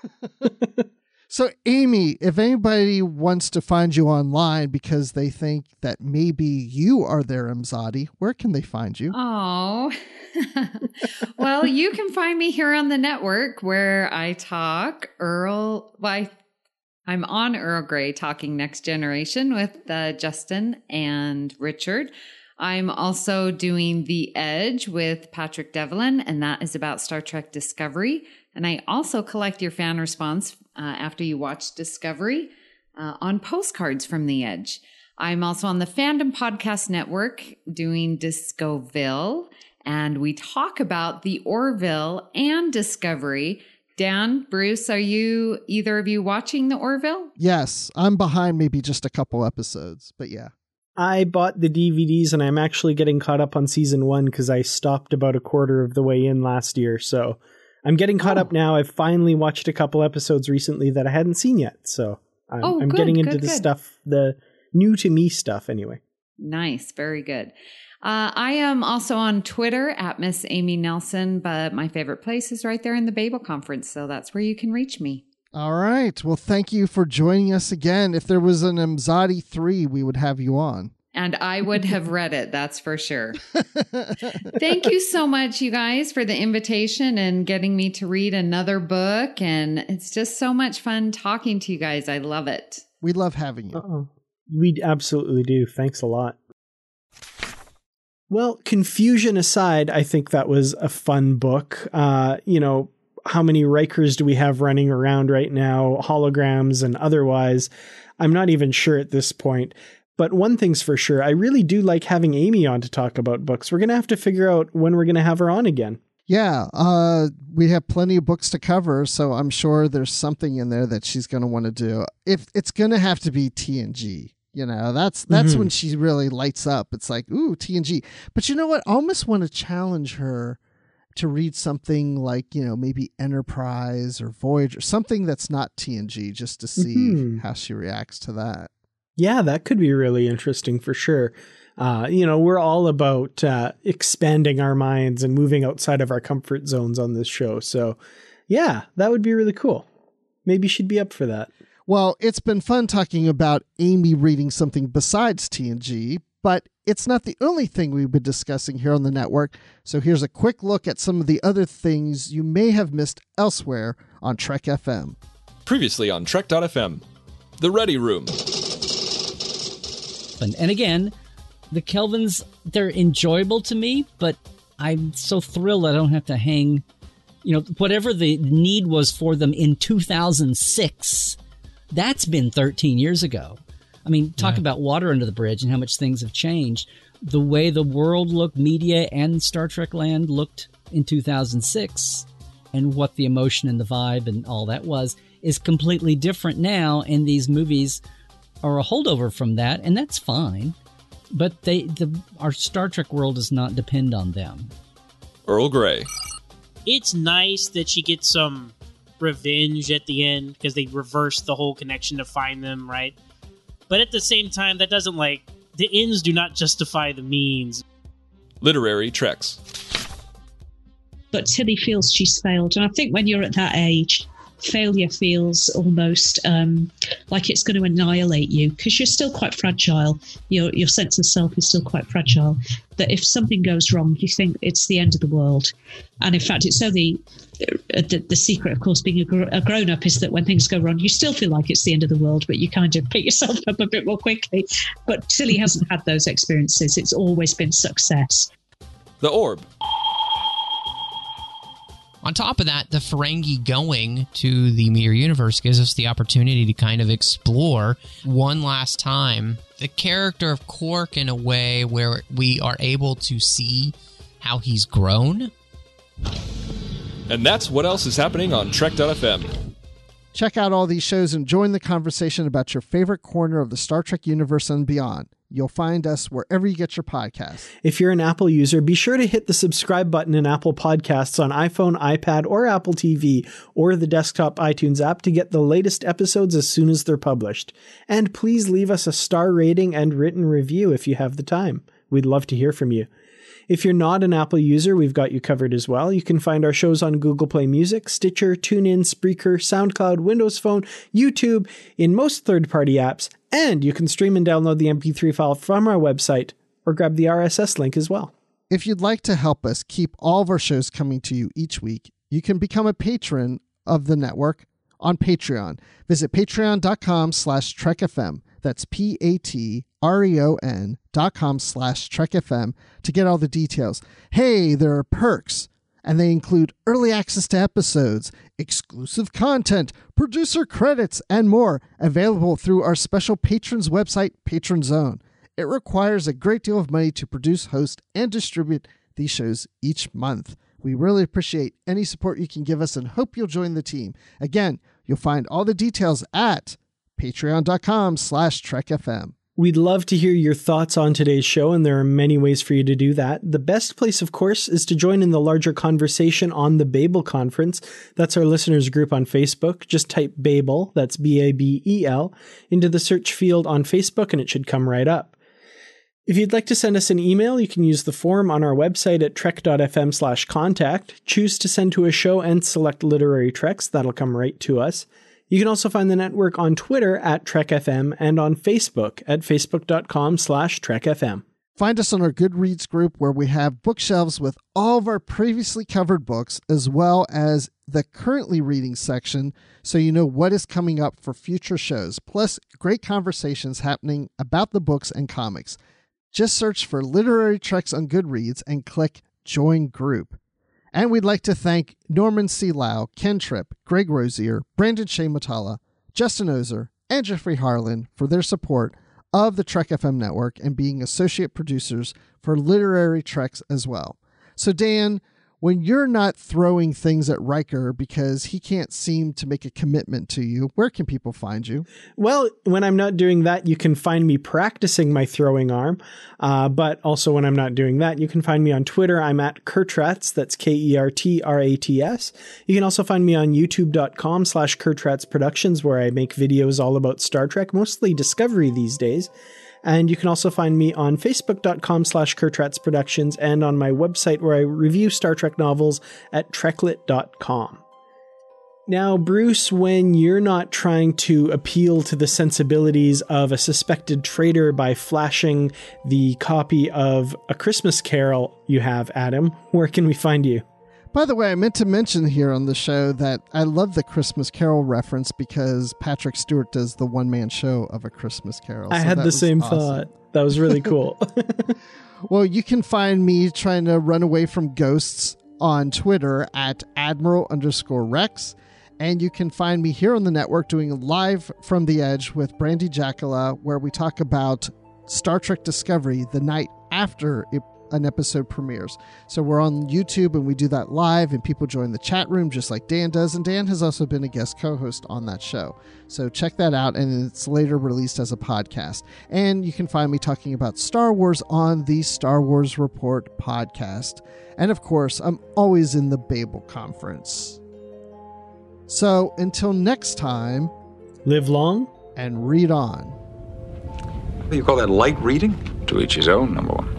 So, Amy, if anybody wants to find you online because they think that maybe you are their Imzadi, where can they find you? Oh, well, you can find me here on the network where I talk Earl. Well, I, I'm on Earl Grey talking Next Generation with uh, Justin and Richard. I'm also doing The Edge with Patrick Devlin, and that is about Star Trek Discovery. And I also collect your fan response uh, after you watch Discovery uh, on postcards from The Edge. I'm also on the Fandom Podcast Network doing Discoville, and we talk about the Orville and Discovery. Dan, Bruce, are you, either of you watching the Orville? Yes, I'm behind maybe just a couple episodes, but yeah. I bought the D V Ds and I'm actually getting caught up on season one because I stopped about a quarter of the way in last year. So I'm getting caught oh. up now. I've finally watched a couple episodes recently that I hadn't seen yet. So I'm, oh, I'm good, getting into good, the good. stuff, the new to me stuff anyway. Nice. Very good. Uh, I am also on Twitter at Miss Amy Nelson, but my favorite place is right there in the Babel Conference. So that's where you can reach me. All right. Well, thank you for joining us again. If there was an Imzadi three, we would have you on. And I would have read it, that's for sure. Thank you so much, you guys, for the invitation and getting me to read another book. And it's just so much fun talking to you guys. I love it. We love having you. Uh-oh. We absolutely do. Thanks a lot. Well, confusion aside, I think that was a fun book. Uh, you know, how many Rikers do we have running around right now, holograms and otherwise? I'm not even sure at this point. But one thing's for sure, I really do like having Amy on to talk about books. We're going to have to figure out when we're going to have her on again. Yeah, uh, we have plenty of books to cover, so I'm sure there's something in there that she's going to want to do. If it's going to have to be T N G, you know, that's that's mm-hmm. when she really lights up. It's like, ooh, T N G. But you know what? I almost want to challenge her to read something like, you know, maybe Enterprise or Voyager, something that's not T N G, just to see mm-hmm. how she reacts to that. Yeah, that could be really interesting for sure. Uh, you know, we're all about uh, expanding our minds and moving outside of our comfort zones on this show. So, yeah, that would be really cool. Maybe she'd be up for that. Well, it's been fun talking about Amy reading something besides T N G, but it's not the only thing we've been discussing here on the network. So here's a quick look at some of the other things you may have missed elsewhere on Trek F M. Previously on Trek dot F M, The Ready Room. And again, the Kelvins, they're enjoyable to me, but I'm so thrilled I don't have to hang, you know, whatever the need was for them in two thousand six, that's been thirteen years ago. I mean, talk yeah. about water under the bridge and how much things have changed. The way the world looked, media and Star Trek land looked in two thousand six, and what the emotion and the vibe and all that was, is completely different now, and these movies are a holdover from that, and that's fine. But they, the, our Star Trek world does not depend on them. Earl Grey. It's nice that she gets some revenge at the end, because they reverse the whole connection to find them, right? But at the same time, that doesn't, like, the ends do not justify the means. Literary Treks. But Tilly feels she's failed. And I think when you're at that age, failure feels almost um, like it's going to annihilate you because you're still quite fragile. Your your sense of self is still quite fragile. That if something goes wrong, you think it's the end of the world. And in fact, it's only uh, the, the secret, of course, being a, gr- a grown-up is that when things go wrong, you still feel like it's the end of the world, but you kind of pick yourself up a bit more quickly. But Tilly hasn't had those experiences. It's always been success. The Orb. On top of that, the Ferengi going to the Mirror Universe gives us the opportunity to kind of explore one last time the character of Quark in a way where we are able to see how he's grown. And that's what else is happening on Trek dot f m. Check out all these shows and join the conversation about your favorite corner of the Star Trek universe and beyond. You'll find us wherever you get your podcasts. If you're an Apple user, be sure to hit the subscribe button in Apple Podcasts on iPhone, iPad, or Apple T V, or the desktop iTunes app to get the latest episodes as soon as they're published. And please leave us a star rating and written review if you have the time. We'd love to hear from you. If you're not an Apple user, we've got you covered as well. You can find our shows on Google Play Music, Stitcher, TuneIn, Spreaker, SoundCloud, Windows Phone, YouTube, in most third-party apps, and you can stream and download the M P three file from our website or grab the R S S link as well. If you'd like to help us keep all of our shows coming to you each week, you can become a patron of the network on Patreon. Visit patreon.com slash trekfm. That's P-A-T-R-E-O-N dot com slash trekfm to get all the details. Hey, there are perks, and they include early access to episodes, exclusive content, producer credits, and more, available through our special patrons website, Patron Zone. It requires a great deal of money to produce, host, and distribute these shows each month. We really appreciate any support you can give us and hope you'll join the team. Again, you'll find all the details at patreon.com slash trekfm. We'd love to hear your thoughts on today's show, and there are many ways for you to do that. The best place, of course, is to join in the larger conversation on the Babel Conference. That's our listeners group on Facebook. Just type Babel, that's B A B E L, into the search field on Facebook, and it should come right up. If you'd like to send us an email, you can use the form on our website at trek.fm slash contact. Choose to send to a show and select Literary Treks. That'll come right to us. You can also find the network on Twitter at TrekFM and on Facebook at facebook.com slash TrekFM. Find us on our Goodreads group where we have bookshelves with all of our previously covered books as well as the currently reading section so you know what is coming up for future shows, plus great conversations happening about the books and comics. Just search for Literary Treks on Goodreads and click Join Group. And we'd like to thank Norman C. Lau, Ken Tripp, Greg Rosier, Brandon Shea Matala, Justin Ozer, and Jeffrey Harlan for their support of the Trek F M network and being associate producers for Literary Treks as well. So Dan, when you're not throwing things at Riker because he can't seem to make a commitment to you, where can people find you? Well, when I'm not doing that, you can find me practicing my throwing arm. Uh, but also when I'm not doing that, you can find me on Twitter. I'm at Kurtrats. That's K E R T R A T S. You can also find me on youtube.com slash Kurtrats Productions, where I make videos all about Star Trek, mostly Discovery these days. And you can also find me on facebook.com slash Kurtrats Productions and on my website where I review Star Trek novels at treklit dot com. Now, Bruce, when you're not trying to appeal to the sensibilities of a suspected traitor by flashing the copy of A Christmas Carol you have, Adam, where can we find you? By the way, I meant to mention here on the show that I love the Christmas Carol reference because Patrick Stewart does the one-man show of A Christmas Carol. I so had the same awesome. thought. That was really cool. Well, you can find me trying to run away from ghosts on Twitter at Admiral underscore Rex. And you can find me here on the network doing Live from the Edge with Brandy Jackala, where we talk about Star Trek Discovery the night after it an episode premieres. So we're on YouTube and we do that live and people join the chat room just like Dan does. And Dan has also been a guest co-host on that show. So check that out. And it's later released as a podcast. And you can find me talking about Star Wars on the Star Wars Report podcast. And of course, I'm always in the Babel Conference. So until next time, live long and read on. What do you call that, light reading? To each his own, number one.